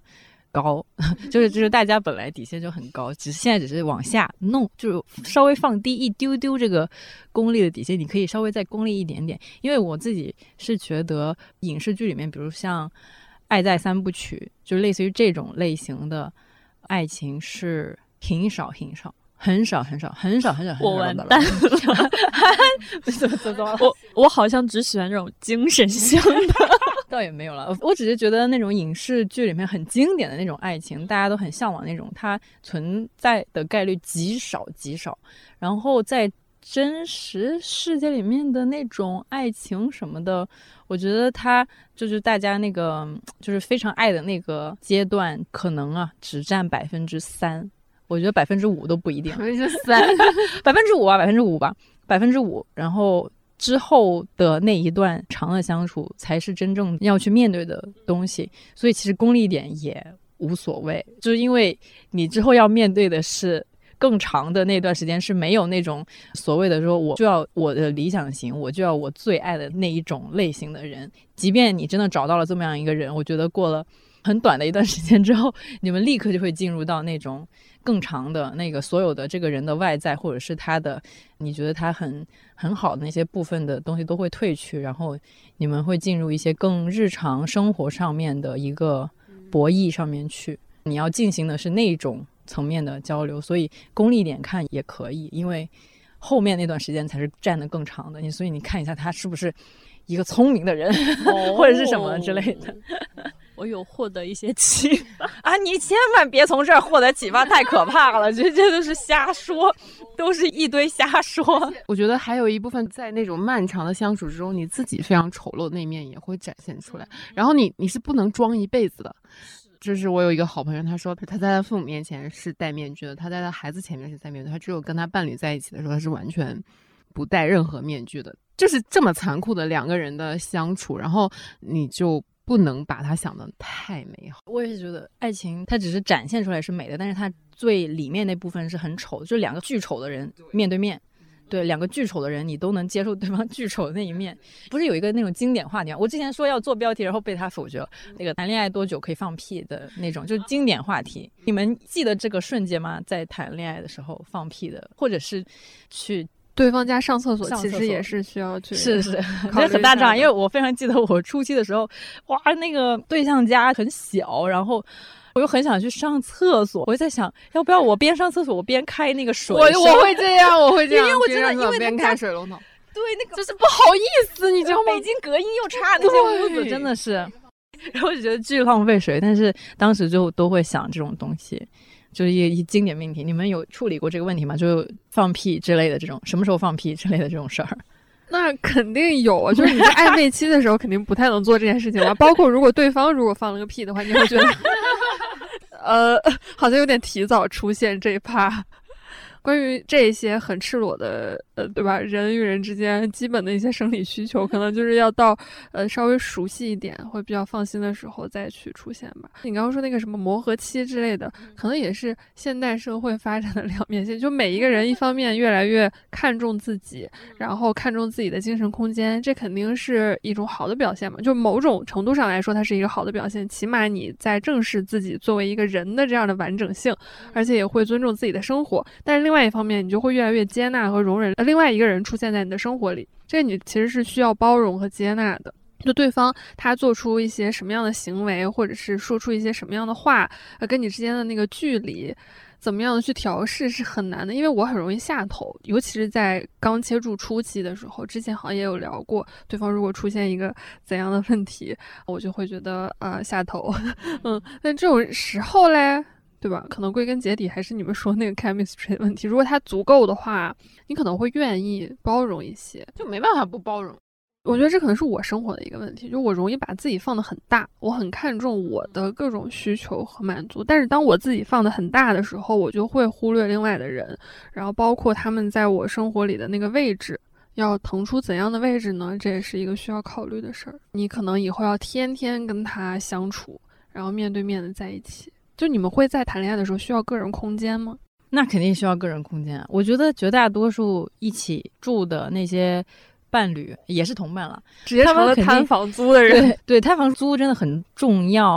高，就是就是大家本来底线就很高，只是现在只是往下弄，就是稍微放低一丢丢这个功利的底线，你可以稍微再功利一点点。因为我自己是觉得影视剧里面，比如像《爱在三部曲》，就类似于这种类型的爱情是挺少挺少。很少很少很少很少很少， 我完蛋了！ 怎么怎么了？ 我我好像只喜欢这种精神向的， 倒也没有了。我只是觉得那种影视剧里面很经典的那种爱情，大家都很向往那种，它存在的概率极少极少。然后在真实世界里面的那种爱情什么的，我觉得它就是大家那个就是非常爱的那个阶段，可能啊只占百分之三。我觉得百分之五都不一定， 百分之三， 百分之五啊，百分之五吧，百分之五。然后之后的那一段长的相处，才是真正要去面对的东西。所以其实功利一点也无所谓，就是因为你之后要面对的是更长的那段时间，是没有那种所谓的说我就要我的理想型，我就要我最爱的那一种类型的人。即便你真的找到了这么样一个人，我觉得过了很短的一段时间之后，你们立刻就会进入到那种更长的那个所有的这个人的外在，或者是他的你觉得他很很好的那些部分的东西都会褪去，然后你们会进入一些更日常生活上面的一个博弈上面去，你要进行的是那种层面的交流。所以功利一点看也可以，因为后面那段时间才是占得更长的，你所以你看一下他是不是一个聪明的人、哦、或者是什么之类的。 我有获得一些启发啊！你千万别从这儿获得启发，太可怕了，这这都是瞎说，都是一堆瞎说。 我觉得还有一部分在那种漫长的相处之中，你自己非常丑陋的那面也会展现出来，然后你你是不能装一辈子的。就是我有一个好朋友，他说他在他父母面前是戴面具的，他在他孩子前面是戴面具，他只有跟他伴侣在一起的时候，他是完全不戴任何面具的。就是这么残酷的两个人的相处，然后你就不能把它想得太美好。 我也是觉得爱情它只是展现出来是美的，但是它最里面那部分是很丑，就是两个巨丑的人面对面，对，两个巨丑的人你都能接受对方巨丑的那一面。不是有一个那种经典话题吗？我之前说要做标题然后被他否决了，那个谈恋爱多久可以放屁的那种，就是经典话题。你们记得这个瞬间吗？在谈恋爱的时候放屁的，或者是去对方家上厕所，其实也是需要去是是，这很大障碍。因为我非常记得我初期的时候，哇，那个对象家很小，然后我又很想去上厕所，我就在想，要不要我边上厕所我边开那个水？ 我我会这样，我会这样， 因为我真的因为边开水龙头， 对，那个就是不好意思，你知道吗？ 北京隔音又差，那些屋子真的是，然后我就觉得巨浪费水，但是当时就都会想这种东西。就是一一经典命题，你们有处理过这个问题吗？就放屁之类的这种，什么时候放屁之类的这种事儿？ 那肯定有啊，就是你在暧昧期的时候，肯定不太能做这件事情吧。包括如果对方如果放了个屁的话，你会觉得，呃，好像有点提早出现这一趴。关于这些很赤裸的呃，对吧？人与人之间基本的一些生理需求，可能就是要到呃稍微熟悉一点，会比较放心的时候再去出现吧。你刚刚说那个什么磨合期之类的，可能也是现代社会发展的两面性。就每一个人一方面越来越看重自己，然后看重自己的精神空间，这肯定是一种好的表现嘛。就某种程度上来说，它是一个好的表现。起码你在正视自己作为一个人的这样的完整性，而且也会尊重自己的生活。但是另外一方面，你就会越来越接纳和容忍另外一个人出现在你的生活里，这你其实是需要包容和接纳的。就对方他做出一些什么样的行为，或者是说出一些什么样的话，呃，跟你之间的那个距离怎么样的去调试是很难的。因为我很容易下头，尤其是在刚接触初期的时候，之前好像也有聊过，对方如果出现一个怎样的问题，我就会觉得啊、呃、下头嗯，但这种时候嘞，对吧？可能归根结底还是你们说那个 chemistry 的问题。如果它足够的话，你可能会愿意包容一些， 就没办法不包容。 我觉得这可能是我生活的一个问题，就我容易把自己放得很大，我很看重我的各种需求和满足，但是当我自己放得很大的时候，我就会忽略另外的人，然后包括他们在我生活里的那个位置。要腾出怎样的位置呢？这也是一个需要考虑的事儿。你可能以后要天天跟他相处，然后面对面的在一起。就你们会在谈恋爱的时候需要个人空间吗？ 那肯定需要个人空间。我觉得绝大多数一起住的那些伴侣也是同伴了， 直接成了摊房租的人。 对对，摊房租真的很重要。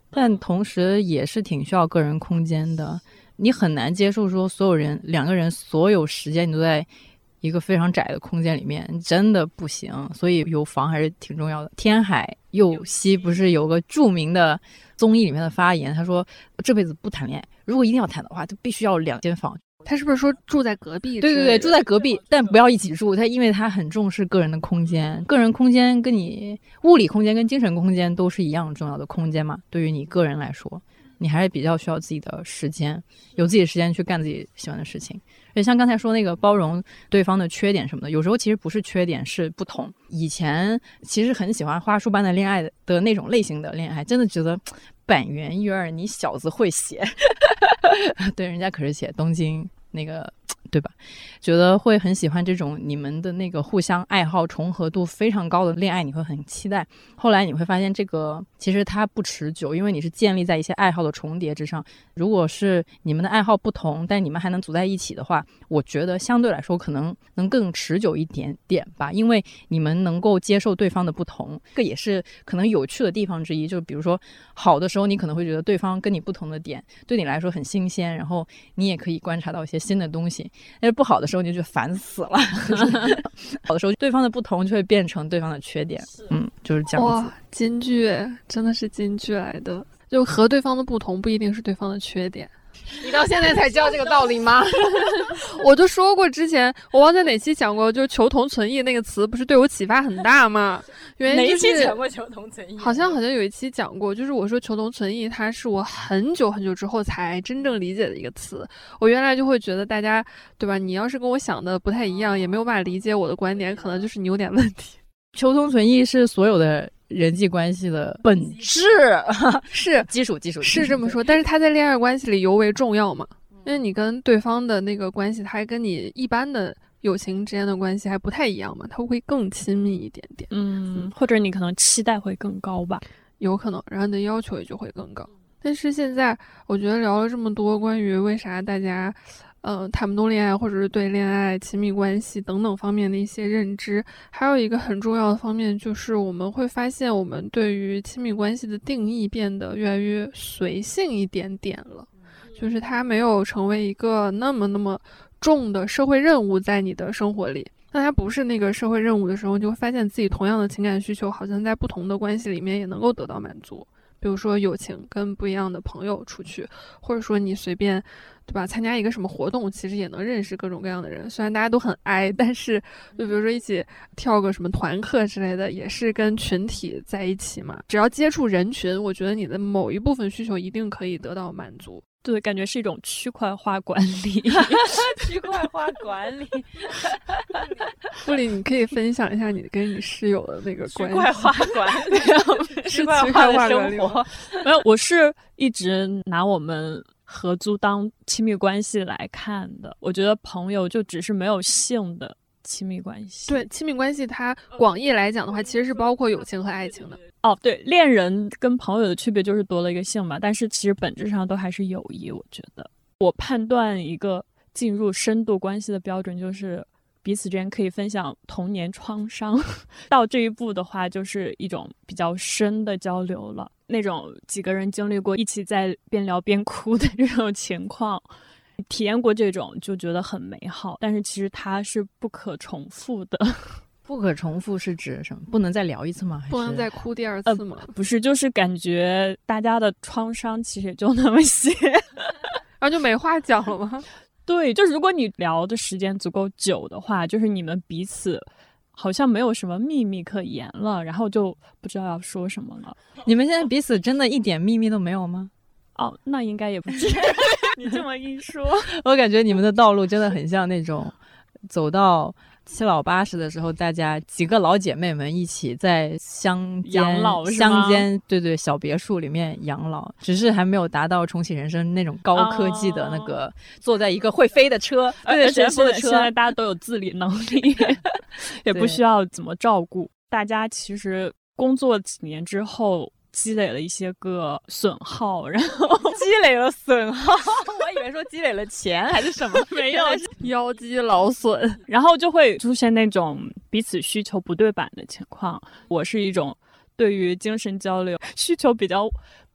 但同时也是挺需要个人空间的。你很难接受说所有人两个人所有时间你都在一个非常窄的空间里面，真的不行。所以有房还是挺重要的。天海佑希不是有个著名的综艺里面的发言，他说这辈子不谈恋爱，如果一定要谈的话就必须要两间房。 他是不是说住在隔壁？ 对对对，住在隔壁，但不要一起住。他因为他很重视个人的空间，个人空间跟你物理空间跟精神空间都是一样重要的空间嘛。对于你个人来说，你还是比较需要自己的时间，有自己的时间去干自己喜欢的事情。而且像刚才说那个包容对方的缺点什么的，有时候其实不是缺点，是不同。以前其实很喜欢花束般的恋爱的的那种类型的恋爱，真的觉得板垣育二你小子会写对，人家可是写东京那个对吧，觉得会很喜欢这种你们的那个互相爱好重合度非常高的恋爱，你会很期待。后来你会发现这个其实它不持久，因为你是建立在一些爱好的重叠之上。如果是你们的爱好不同，但你们还能组在一起的话，我觉得相对来说可能能更持久一点点吧，因为你们能够接受对方的不同，这也是可能有趣的地方之一。就比如说好的时候你可能会觉得对方跟你不同的点对你来说很新鲜，然后你也可以观察到一些新的东西。但是不好的时候你就觉得烦死了好的时候对方的不同就会变成对方的缺点。嗯，就是这样子。 哇，金句真的是金句来的，就和对方的不同不一定是对方的缺点。 你到现在才知道这个道理吗？ 我就说过，之前我忘记哪期讲过，就是求同存异那个词不是对我启发很大吗？原因就是、 哪一期讲过求同存异？ 好像好像有一期讲过，就是我说求同存异，它是我很久很久之后才真正理解的一个词。我原来就会觉得大家对吧，你要是跟我想的不太一样，也没有办法理解我的观点，可能就是你有点问题。 求同存异是所有的人际关系的本质， 是基础基础是这么说，但是它在恋爱关系里尤为重要嘛，因为你跟对方的那个关系，它还跟你一般的友情之间的关系还不太一样嘛，它会更亲密一点点。 嗯，或者你可能期待会更高吧， 有可能，然后你的要求也就会更高。但是现在我觉得聊了这么多关于为啥大家呃，谈不动恋爱，或者是对恋爱、亲密关系等等方面的一些认知，还有一个很重要的方面就是我们会发现我们对于亲密关系的定义变得越来越随性一点点了，就是它没有成为一个那么那么重的社会任务在你的生活里。当它不是那个社会任务的时候，你就会发现自己同样的情感需求好像在不同的关系里面也能够得到满足。比如说友情跟不一样的朋友出去，或者说你随便对吧参加一个什么活动，其实也能认识各种各样的人。虽然大家都很哀，但是就比如说一起跳个什么团课之类的，也是跟群体在一起嘛。只要接触人群，我觉得你的某一部分需求一定可以得到满足。 对，感觉是一种区块化管理区块化管理布里，你可以分享一下你跟你室友的那个关系。 区块化管理是区块化的管理生活。 没有，我是一直拿我们合租当亲密关系来看的。我觉得朋友就只是没有性的亲密关系。 对，亲密关系它广义来讲的话，其实是包括友情和爱情的。 哦，对，恋人跟朋友的区别就是多了一个性嘛，但是其实本质上都还是友谊。我觉得我判断一个进入深度关系的标准就是彼此之间可以分享童年创伤到这一步的话就是一种比较深的交流了，那种几个人经历过一起在边聊边哭的这种情况，体验过这种就觉得很美好，但是其实它是不可重复的。 不可重复是指什么？不能再聊一次吗？还是不能再哭第二次吗？ 呃、不是，就是感觉大家的创伤其实也就那么些然后就没话讲了吗？ 对，就是如果你聊的时间足够久的话，就是你们彼此好像没有什么秘密可言了，然后就不知道要说什么了。 你们现在彼此真的一点秘密都没有吗？ 哦，那应该也不是你这么一说我感觉你们的道路真的很像那种走到七老八十的时候，大家几个老姐妹们一起在乡间养老是吗？ 乡间对对小别墅里面养老，只是还没有达到重启人生那种高科技的那个、哦、坐在一个会飞的车， 对，神速的车，现在大家都有自理能力也不需要怎么照顾。大家其实工作几年之后积累了一些个损耗，然后积累了损耗我以为说积累了钱还是什么没有腰肌劳损， 然后就会出现那种彼此需求不对版的情况。我是一种对于精神交流需求比较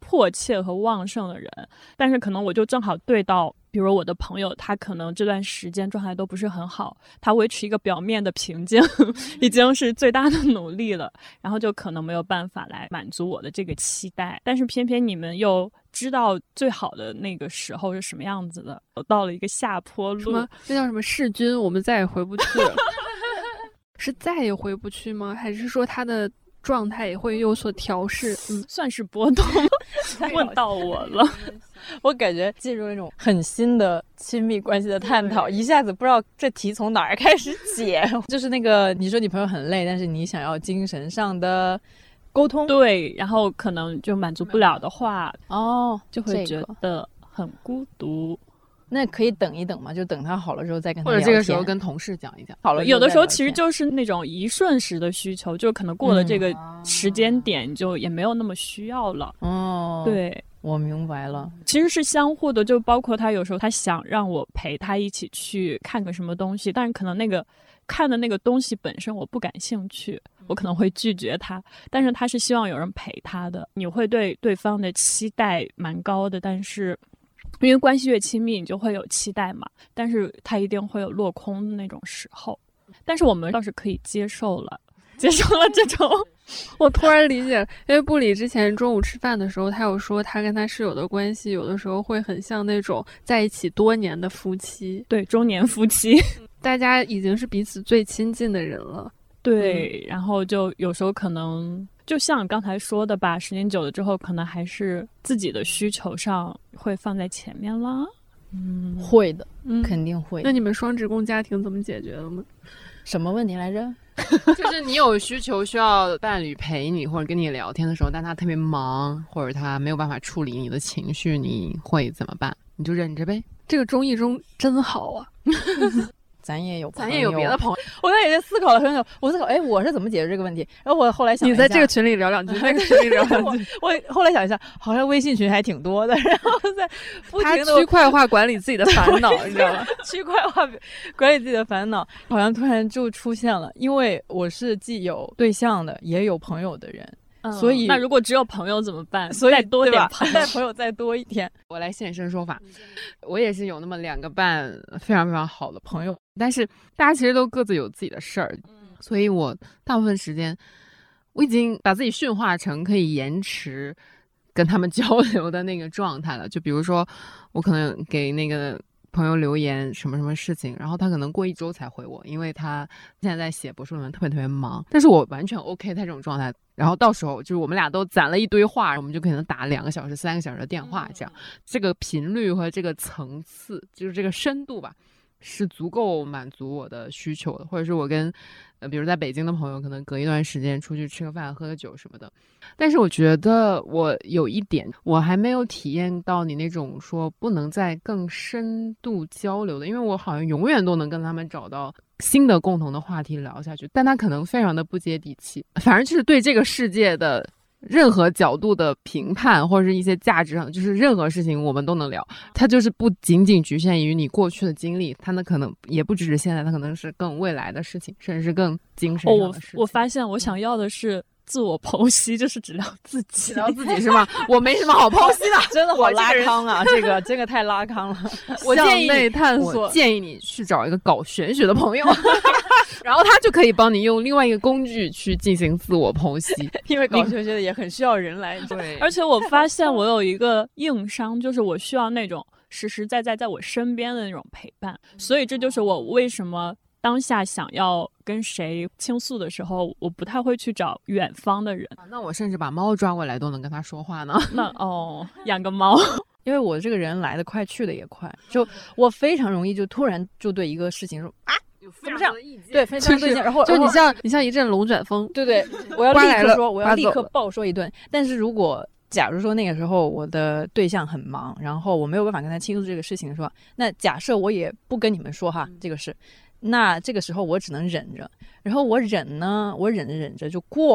迫切和旺盛的人，但是可能我就正好对到比如我的朋友，他可能这段时间状态都不是很好，他维持一个表面的平静已经是最大的努力了，然后就可能没有办法来满足我的这个期待，但是偏偏你们又知道最好的那个时候是什么样子的，我到了一个下坡路。 什么？这叫什么弑君？我们再也回不去了。是再也回不去吗？还是说他的状态也会有所调试？ 嗯，算是波动。问到我了。 我感觉进入那种很新的亲密关系的探讨，一下子不知道这题从哪儿开始解。就是那个你说你朋友很累，但是你想要精神上的沟通， 对，然后可能就满足不了的话， 哦， 就会觉得很孤独。 那可以等一等嘛，就等他好了之后再跟他聊天，或者这个时候跟同事讲一讲。 好了， 有的时候其实就是那种一瞬时的需求，就可能过了这个时间点，就也没有那么需要了。 哦， 对， 我明白了， 其实是相互的，就包括他有时候他想让我陪他一起去看个什么东西，但是可能那个看的那个东西本身我不感兴趣，我可能会拒绝他，但是他是希望有人陪他的，你会对对方的期待蛮高的，但是因为关系越亲密你就会有期待嘛，但是他一定会有落空的那种时候，但是我们倒是可以接受了接受了这种我突然理解了，因为布里之前中午吃饭的时候他有说他跟他室友的关系有的时候会很像那种在一起多年的夫妻， 对，中年夫妻大家已经是彼此最亲近的人了， 对、嗯、然后就有时候可能就像你刚才说的吧，时间久了之后可能还是自己的需求上会放在前面啦。 嗯，会的、 嗯、 肯定会的。 那你们双职工家庭怎么解决的呢？ 什么问题来着？ 就是你有需求需要伴侣陪你或者跟你聊天的时候，但他特别忙或者他没有办法处理你的情绪，你会怎么办？你就忍着呗。 这个综艺中真好啊咱也有朋友， 咱也有别的朋友。 我刚才也在思考了很久，我思考，哎，我是怎么解决这个问题？然后我后来想一下， 你在这个群里聊两句，那个群里聊两句。 我, 我后来想一下，好像微信群还挺多的，然后在不停的他区块化管理自己的烦恼，你知道吗？ 区块化管理自己的烦恼，好像突然就出现了。因为我是既有对象的，也有朋友的人。嗯、所以那如果只有朋友怎么办？ 所以再多点朋友， 再朋友再多一点。 我来现身说法，我也是有那么两个半非常非常好的朋友，但是大家其实都各自有自己的事儿，所以我大部分时间我已经把自己驯化成可以延迟跟他们交流的那个状态了。就比如说我可能给那个朋友留言什么什么事情，然后他可能过一周才回我，因为他现在在写博士论文，特别特别忙，但是我完全 OK 他这种状态。然后到时候就是我们俩都攒了一堆话，我们就可能打两个小时三个小时的电话，这样这个频率和这个层次就是这个深度吧，是足够满足我的需求的。或者是我跟呃比如在北京的朋友可能隔一段时间出去吃个饭喝个酒什么的。但是我觉得我有一点我还没有体验到你那种说不能再更深度交流的，因为我好像永远都能跟他们找到新的共同的话题聊下去，但他可能非常的不接地气，反正就是对这个世界的任何角度的评判或者是一些价值上，就是任何事情我们都能聊，它就是不仅仅局限于你过去的经历，它那可能也不只是现在，它可能是更未来的事情，甚至是更精神上的事情。 哦、我, 我发现我想要的是自我剖析，就是只聊自己， 只聊自己是吗？我没什么好剖析的， 真的好拉康啊！这个这个太拉康了。 我建议向内探索， 我建议你去找一个搞玄学的朋友，然后他就可以帮你用另外一个工具去进行自我剖析。 因为搞玄学的也很需要人来对， 而且我发现我有一个硬伤，就是我需要那种实实在在在我身边的那种陪伴，所以这就是我为什么当下想要跟谁倾诉的时候，我不太会去找远方的人。 啊、那我甚至把猫抓过来都能跟他说话呢。 那哦，养个猫。 因为我这个人来得快去得也快，就我非常容易就突然就对一个事情说啊怎么这样，对，非常对象，然后就你像你像一阵龙卷风， 对对，我要立刻说，我要立刻暴说一顿。但是如果假如说那个时候我的对象很忙，然后我没有办法跟他倾诉这个事情的时候，那假设我也不跟你们说哈这个事，那这个时候我只能忍着，然后我忍呢，我忍着忍着就过了。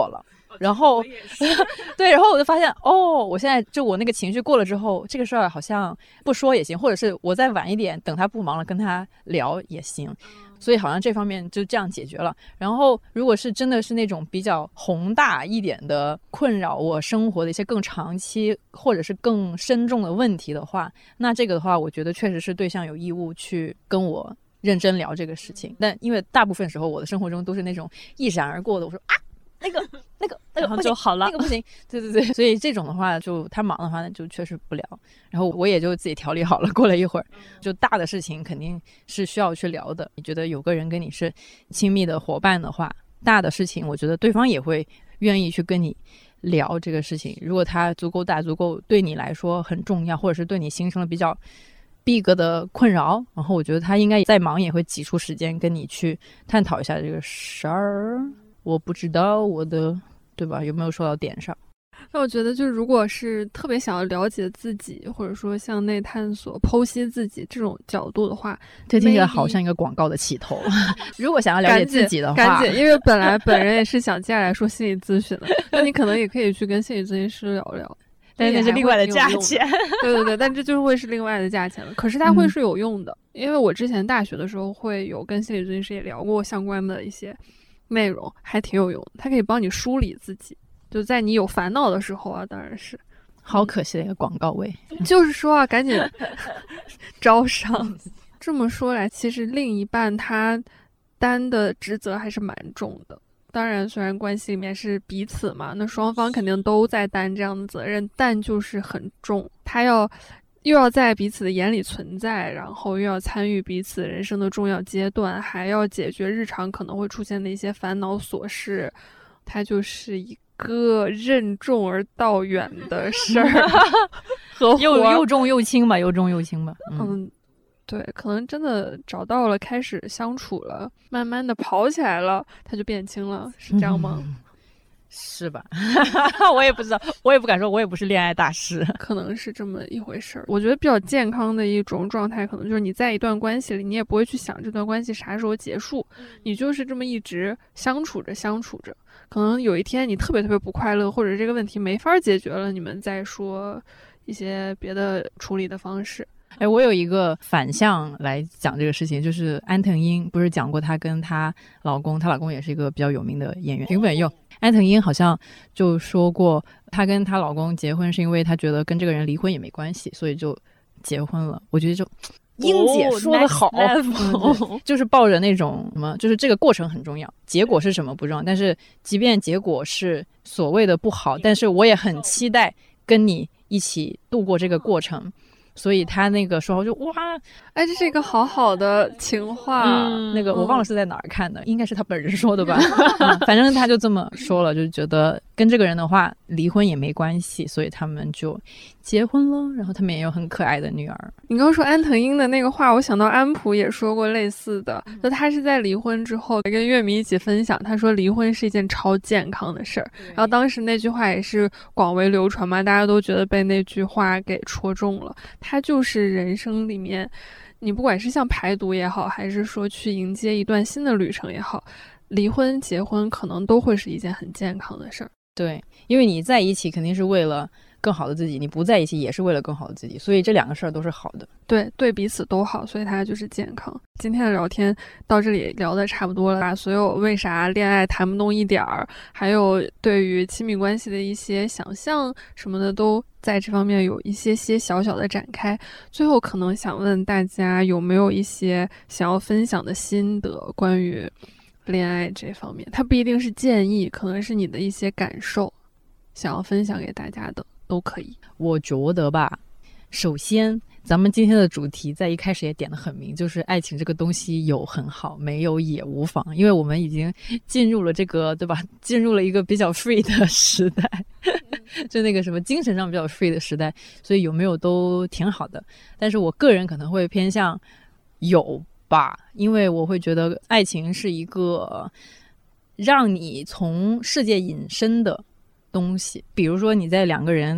然后对，然后我就发现哦，我现在就我那个情绪过了之后，这个事儿好像不说也行，或者是我再晚一点等他不忙了跟他聊也行，所以好像这方面就这样解决了。然后如果是真的是那种比较宏大一点的困扰我生活的一些更长期或者是更深重的问题的话，那这个的话我觉得确实是对象有义务去跟我认真聊这个事情。但因为大部分时候我的生活中都是那种一闪而过的，我说啊那个那个那个然后就好了， 那个不行，对对对，所以这种的话就他忙的话就确实不聊，然后我也就自己调理好了。过了一会儿，就大的事情肯定是需要去聊的，你觉得有个人跟你是亲密的伙伴的话，大的事情我觉得对方也会愿意去跟你聊这个事情。如果他足够大，足够对你来说很重要，或者是对你形成了比较big 的困扰，然后我觉得他应该再忙也会挤出时间跟你去探讨一下这个事儿。我不知道我的对吧有没有说到点上。 那我觉得就如果是特别想要了解自己，或者说向内探索剖析自己这种角度的话， 这听起来好像一个广告的起头如果想要了解自己的话， 赶紧，因为本来本人也是想接下来说心理咨询的那你可能也可以去跟心理咨询师聊聊， 但是那是另外的价钱对对对，但这就会是另外的价钱了。可是它会是有用的、嗯、因为我之前大学的时候会有跟心理咨询师也聊过相关的一些内容，还挺有用的。它可以帮你梳理自己，就在你有烦恼的时候啊，当然是。 好可惜的一个广告位就是说啊，赶紧招商。这么说来，其实另一半他担的职责还是蛮重的。当然虽然关系里面是彼此嘛，那双方肯定都在担这样的责任，但就是很重。他要又要在彼此的眼里存在，然后又要参与彼此人生的重要阶段，还要解决日常可能会出现的一些烦恼琐事。他就是一个任重而道远的事儿又又重又轻吧，又重又轻吧。 嗯, 嗯，对，可能真的找到了，开始相处了，慢慢的跑起来了，他就变轻了，是这样吗？ 嗯、是吧我也不知道，我也不敢说，我也不是恋爱大师， 可能是这么一回事儿。我觉得比较健康的一种状态，可能就是你在一段关系里，你也不会去想这段关系啥时候结束，你就是这么一直相处着相处着，可能有一天你特别特别不快乐，或者这个问题没法解决了，你们再说一些别的处理的方式。 哎，我有一个反向来讲这个事情，就是安藤樱不是讲过她跟她老公，她老公也是一个比较有名的演员平本佑，安藤樱好像就说过她跟她老公结婚是因为她觉得跟这个人离婚也没关系，所以就结婚了。我觉得就英姐说得好、哦、就是抱着那种什么，就是这个过程很重要，结果是什么不重要，但是即便结果是所谓的不好，但是我也很期待跟你一起度过这个过程。所以他那个说就哇， 哎，这是一个好好的情话、 嗯、那个我忘了是在哪儿看的、嗯、应该是他本人说的吧、嗯、反正他就这么说了，就觉得跟这个人的话离婚也没关系，所以他们就结婚了，然后他们也有很可爱的女儿。 你刚说安藤樱的那个话，我想到安普也说过类似的，就他是在离婚之后跟乐迷一起分享，他说离婚是一件超健康的事儿，然后当时那句话也是广为流传嘛，大家都觉得被那句话给戳中了。它就是人生里面，你不管是像排毒也好，还是说去迎接一段新的旅程也好，离婚结婚可能都会是一件很健康的事儿。 对，因为你在一起肯定是为了更好的自己，你不在一起也是为了更好的自己，所以这两个事儿都是好的。 对，对彼此都好，所以它就是健康。今天的聊天到这里聊的差不多了，把所有为啥恋爱谈不动一点儿，还有对于亲密关系的一些想象什么的，都在这方面有一些些小小的展开。最后可能想问大家有没有一些想要分享的心得，关于恋爱这方面，它不一定是建议，可能是你的一些感受想要分享给大家的都可以。 我觉得吧，首先咱们今天的主题在一开始也点得很明，就是爱情这个东西有很好，没有也无妨，因为我们已经进入了这个对吧，进入了一个比较 free 的时代就那个什么精神上比较 free 的时代，所以有没有都挺好的。但是我个人可能会偏向有吧，因为我会觉得爱情是一个让你从世界隐身的东西。比如说你在两个人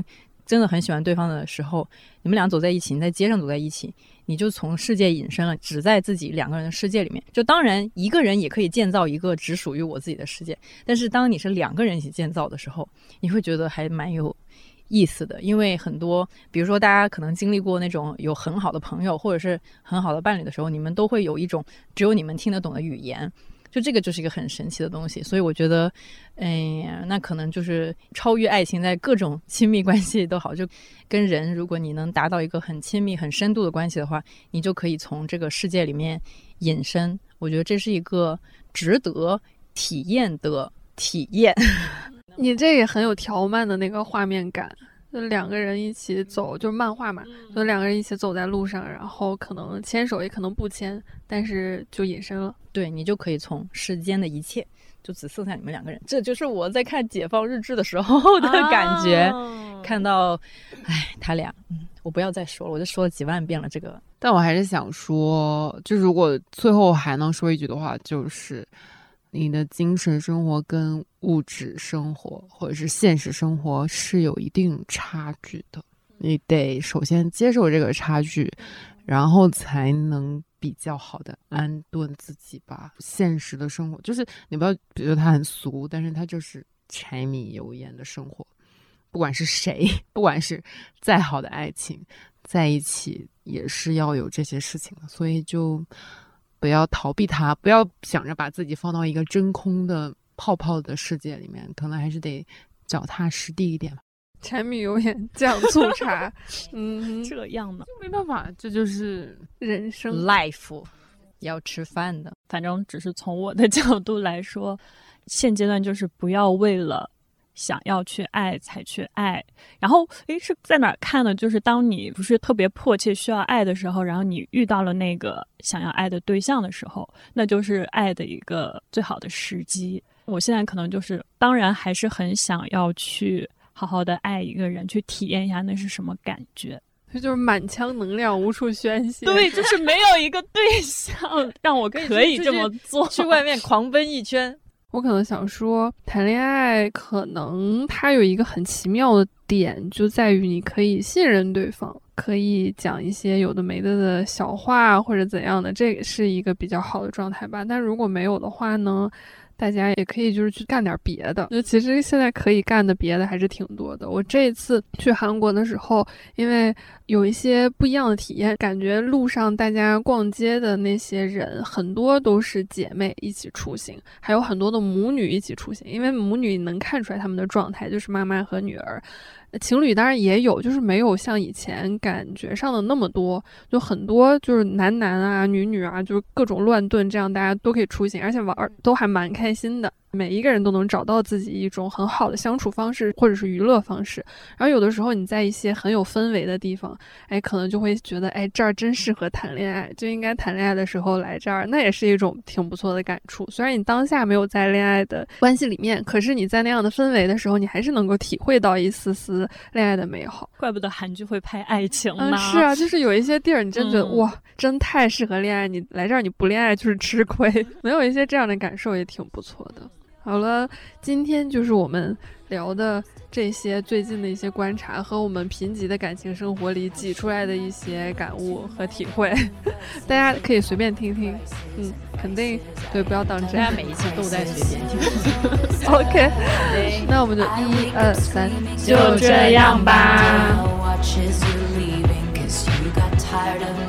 真的很喜欢对方的时候，你们俩走在一起，你在街上走在一起，你就从世界隐身了，只在自己两个人的世界里面。就当然一个人也可以建造一个只属于我自己的世界，但是当你是两个人一起建造的时候，你会觉得还蛮有意思的。因为很多比如说大家可能经历过那种有很好的朋友或者是很好的伴侣的时候，你们都会有一种只有你们听得懂的语言，就这个就是一个很神奇的东西。所以我觉得哎呀，那可能就是超越爱情，在各种亲密关系都好，就跟人如果你能达到一个很亲密很深度的关系的话，你就可以从这个世界里面隐身。我觉得这是一个值得体验的体验。 你这也很有条漫的那个画面感，就两个人一起走，就是漫画嘛，就两个人一起走在路上，然后可能牵手也可能不牵，但是就隐身了。 对，你就可以从世间的一切就只剩下你们两个人。这就是我在看解放日志的时候的感觉、哦、看到哎，他俩、嗯、我不要再说了，我就说了几万遍了这个。 但我还是想说，就如果最后还能说一句的话，就是你的精神生活跟物质生活或者是现实生活是有一定差距的，你得首先接受这个差距，然后才能比较好的安顿自己吧。现实的生活就是你不要比如说它很俗，但是它就是柴米油盐的生活，不管是谁，不管是再好的爱情，在一起也是要有这些事情的。所以就不要逃避它，不要想着把自己放到一个真空的泡泡的世界里面，可能还是得脚踏实地一点吧。 柴米油盐酱醋茶嗯， 这样呢， 没办法，这就是人生 life 要吃饭的。 反正只是从我的角度来说，现阶段就是不要为了想要去爱才去爱。然后诶，是在哪儿看的，就是当你不是特别迫切需要爱的时候，然后你遇到了那个想要爱的对象的时候，那就是爱的一个最好的时机。我现在可能就是当然还是很想要去好好的爱一个人，去体验一下那是什么感觉。 这就是满腔能量无处宣泄。 对，就是没有一个对象让我可以这么做， 去外面狂奔一圈。 我可能想说，谈恋爱可能它有一个很奇妙的点，就在于你可以信任对方，可以讲一些有的没的的小话或者怎样的，这是一个比较好的状态吧。但如果没有的话呢，大家也可以就是去干点别的，就其实现在可以干的别的还是挺多的。我这一次去韩国的时候，因为有一些不一样的体验，感觉路上大家逛街的那些人很多都是姐妹一起出行，还有很多的母女一起出行，因为母女能看出来他们的状态，就是妈妈和女儿。情侣当然也有，就是没有像以前感觉上的那么多，就很多就是男男啊女女啊，就是各种乱炖，这样大家都可以出行，而且玩都还蛮开心的，每一个人都能找到自己一种很好的相处方式或者是娱乐方式。然后有的时候你在一些很有氛围的地方，哎，可能就会觉得哎，这儿真适合谈恋爱，就应该谈恋爱的时候来这儿，那也是一种挺不错的感触。虽然你当下没有在恋爱的关系里面，可是你在那样的氛围的时候，你还是能够体会到一丝丝恋爱的美好。 怪不得韩剧会拍爱情呢。 嗯，是啊，就是有一些地儿你真觉得、嗯、哇，真太适合恋爱，你来这儿你不恋爱就是吃亏。没有一些这样的感受也挺不错的。好了，今天就是我们聊的这些最近的一些观察和我们贫瘠的感情生活里挤出来的一些感悟和体会，大家可以随便听听，嗯，肯定对，不要当真， 大家每一期都在随便听。 OK， 那我们就一二三， 就这样吧。